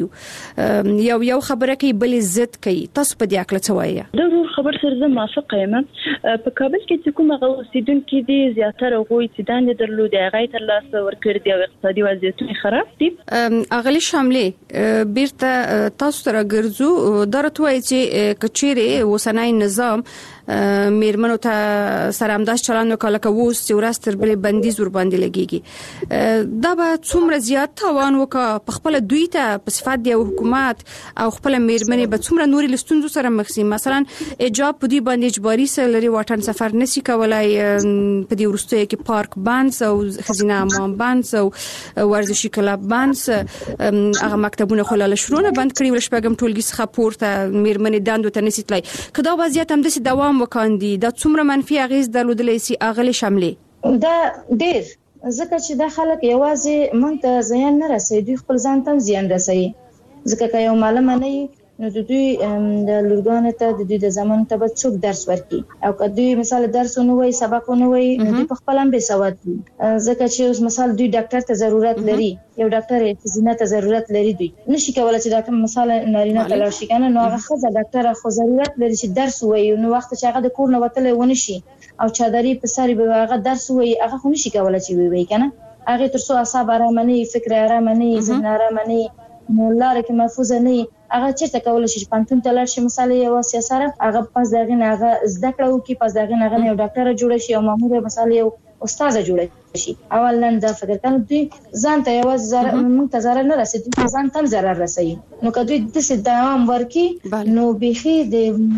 [SPEAKER 16] یو خبره کوي بل عزت کوي تاسو په دې اړه څه وایي
[SPEAKER 2] د ورور خبر سره زه موافقه یم په کابل کې چې کومه اوسیدونکو دي زیاتره غوي چې دانې درلودي هغه تر لاس ورکړ دی او اقتصادي وضعیتونه خراب دي
[SPEAKER 16] اغلی شاملې بیرته تاسو ته راګرځو درته وایي چې کچېره وسنای نظام میرمنو ته سره همداس چلند وکړه که ووس چې ورځ تر بلې بندیز ور باندې لګيږي دا به څومره زیات تاوان وکړه په خپل دوی ته په صفات دی حکومت او خپل میرمنې به څومره نوري لستونزو سره مخ شي مثلا اجازه په دې باندې اجباري سره واټن سفر نشي کولای په دې ورستۍ کې پارک بانس او خزینه امام بانس او ورزشي کلاب بانس هغه مکتبونه خلل شرونه بند کړی ول شپږم ټولګي څخه پورته میرمنې داندو ته نشي تلای کدا وضعیت هم د دوام وکاندي دا څومره منفي اغیز درلودلې سي اغلی شاملې
[SPEAKER 4] دا ډېر ځکه چې دا خلک یوازې مونږ ته زیان نه رسوي دوی خپل ځان ته زیان رسوي ځکه که یو معلم نه نو د دوی د لورګانو ته د دوی د زمان ته به څوک درس ورکړي او که دوی مثال درس نه وای سبق نه وای دوی په خپل هم به سواد دي ځکه چې اوس مثال دوی ډاکټر ته ضرورت لري یو ډاکټر خزینه ته ضرورت لري دوی نشي کولای چې ډاکټر مثال نارینه ته لار شي کنه نو هغه خزه ډاکټر خو ضرورت لري چې درس وای نو وخت چې هغه د کور نه وتل ونه شي او چادرې په ساري به هغه درس وای هغه خو نشي کولای چې وای کنه هغه ترڅو اعصاب آرام نه فکر آرام نه ذهن آرام نه نو لاره کې محفوظ نه هغه چې کولای شي پانتون ته لاړ شي مثال یو سیاسره هغه پس دغه نه هغه زده کړو کې پس دغه نه یو ډاکټر جوړ شي او مامور مثال یو استاد جوړ شي اولا دا فکر کنه دوی ځان ته یو موږ ته zarar نه رسېږي ځان ته zarar رسېږي نو کله د څه دوام ورکی نو بيخي د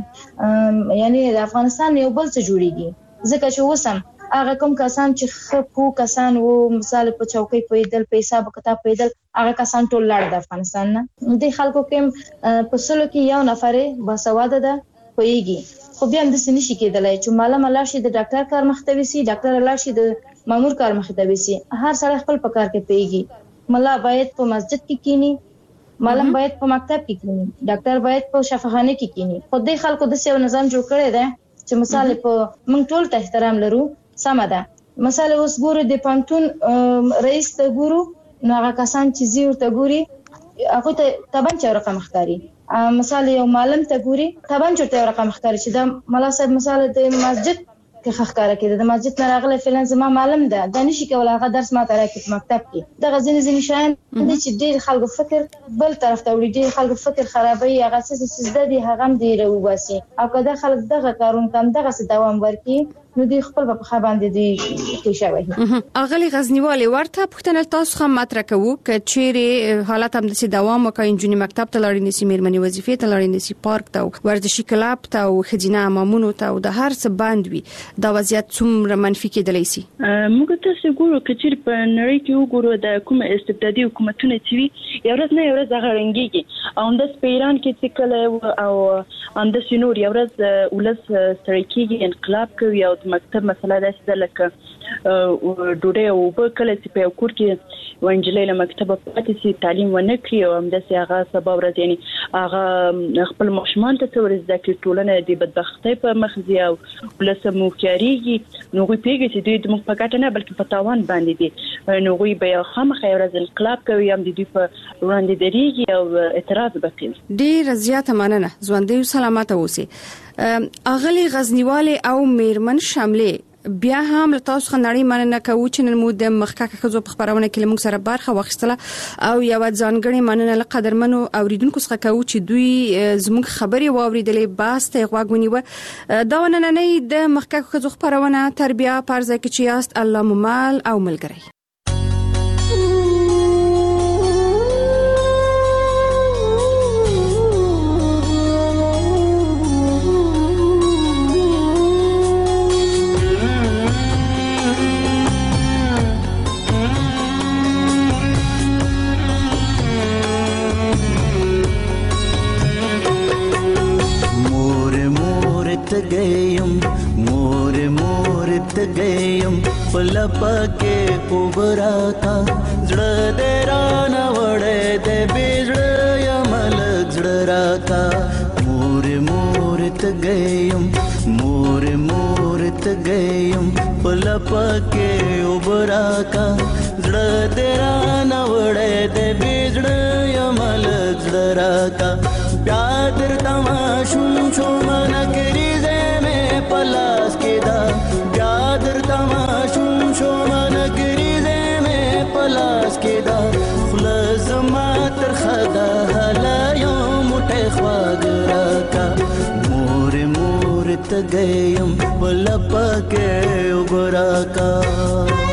[SPEAKER 4] یعنی د افغانستان یو بل څه جوړیږي ځکه چې وسم هغه کوم کسان چې خپو کسان وو مثال په چوکۍ پیدل په حساب کتاب پیدل هغه کسان ټول لاړ د افغانستان نه د خلکو کې په سلو کې یو نفر باسواده ده پويږي خو بیا هم د سنشي کېدلای چې معلم الله شي د ډاکټر کار مختوي سي ډاکټر الله شي د مامور کار مختوي سي هر سره خپل په کار کې پیږي ملا باید په مسجد کې کینی معلم باید په مکتب کې کینی ډاکټر باید په شفاخانه کې کینی خو د خلکو د سیو نظام جوړ کړی دی چې مثال په موږ ټول ته احترام لرو سم ده مثال اوس ګورو د پانتون رئیس ته ګورو نو هغه کسان چې زیور ته ګوري هغه ته تبان چا رقم ښکاری مثال یو معلم ته ګوري تبان چا رقم ښکاری چې د ملا صاحب مثال د مسجد کې ښکارا کړي د مسجد نه راغله فلان زما معلم ده د نشي کولای هغه درس ما ته راکې په مکتب کې د غزنی شاین د چې ډېر خلکو فکر بل طرف ته وړي ډېر خلکو فکر خرابوي هغه څه د دې هغه هم دی رواسي او کله خلک دغه کارون کم دغه دوام ورکي نو دی خپل په خبر باندې دی کې شوی
[SPEAKER 16] اغلی غزنیواله ورته پښتنه تاسو هم مطرح کوو ک چیرې حالت هم د دوام وکړي انجونی مکتب ته لاړې نسی میرمنې وظیفې ته لاړې نسی پارک ته ورزشي کلاب ته او خزینه امامونو ته او د هر څه باندې دا وضعیت څومره منفي کېدلی سي
[SPEAKER 2] موږ تاسو ګورو ک چیرې په نړۍ کې وګورو د کوم استبدادي حکومتونه چې وي یو ورځ نه یو ورځ هغه رنګيږي او د سپیران کې چې کله او اند سينور یو ورځ ولس سړکیږي انقلاب کوي او مکتب مسله ده چې لکه ډوډۍ او په کله چې په کور کې ونجلې له مکتب پاتې سي تعلیم ونه کړی او هم د هغه سبب راځي یعنی هغه خپل ماشومان ته ورز د ټولنه د بدبختۍ په مخ دی او ولسمو کاریږي نو غوي پیږي چې دوی د مخ په کټه نه بلکې په تاوان باندې دي نو غوي به خامخا ورځ انقلاب کوي هم د دوی په وړاندې درېږي او اعتراض وکړي
[SPEAKER 16] ډیر زیاته مننه ژوندۍ سلامت اوسئ اغلی غزنیواله او میرمن شاملې بیا هم له تاسو خنړی مننه کوو چې نن مو د مخککه خزو په خبرونه کې موږ سره برخه واخیستله او یو ځانګړي مننه له قدرمنو اوریدونکو څخه کوو چې دوی زموږ خبري واوریدلې باسته غواګونی و دا ونننې د مخککه خزو خبرونه تربیه پرځه کې چې یاست الله ممال او ملګری
[SPEAKER 3] تګیم مور مور تګیم پلپکه وبراتا زړه دې رانه وړې دې بيزړه یمل زړه راتا مور مور تګیم مور مور تګیم پلپکه وبراتا زړه دې رانه وړې دې بيزړه یمل زړه راتا प्यादर तमाशुम शोमन करीजे में पलास केदा प्यादर तमाशुम शोमन करीजे में पलास केदा खुलस मातर खदा हला यौम टेख्वागरा का मोर मोर तगयम बलप के उबरा का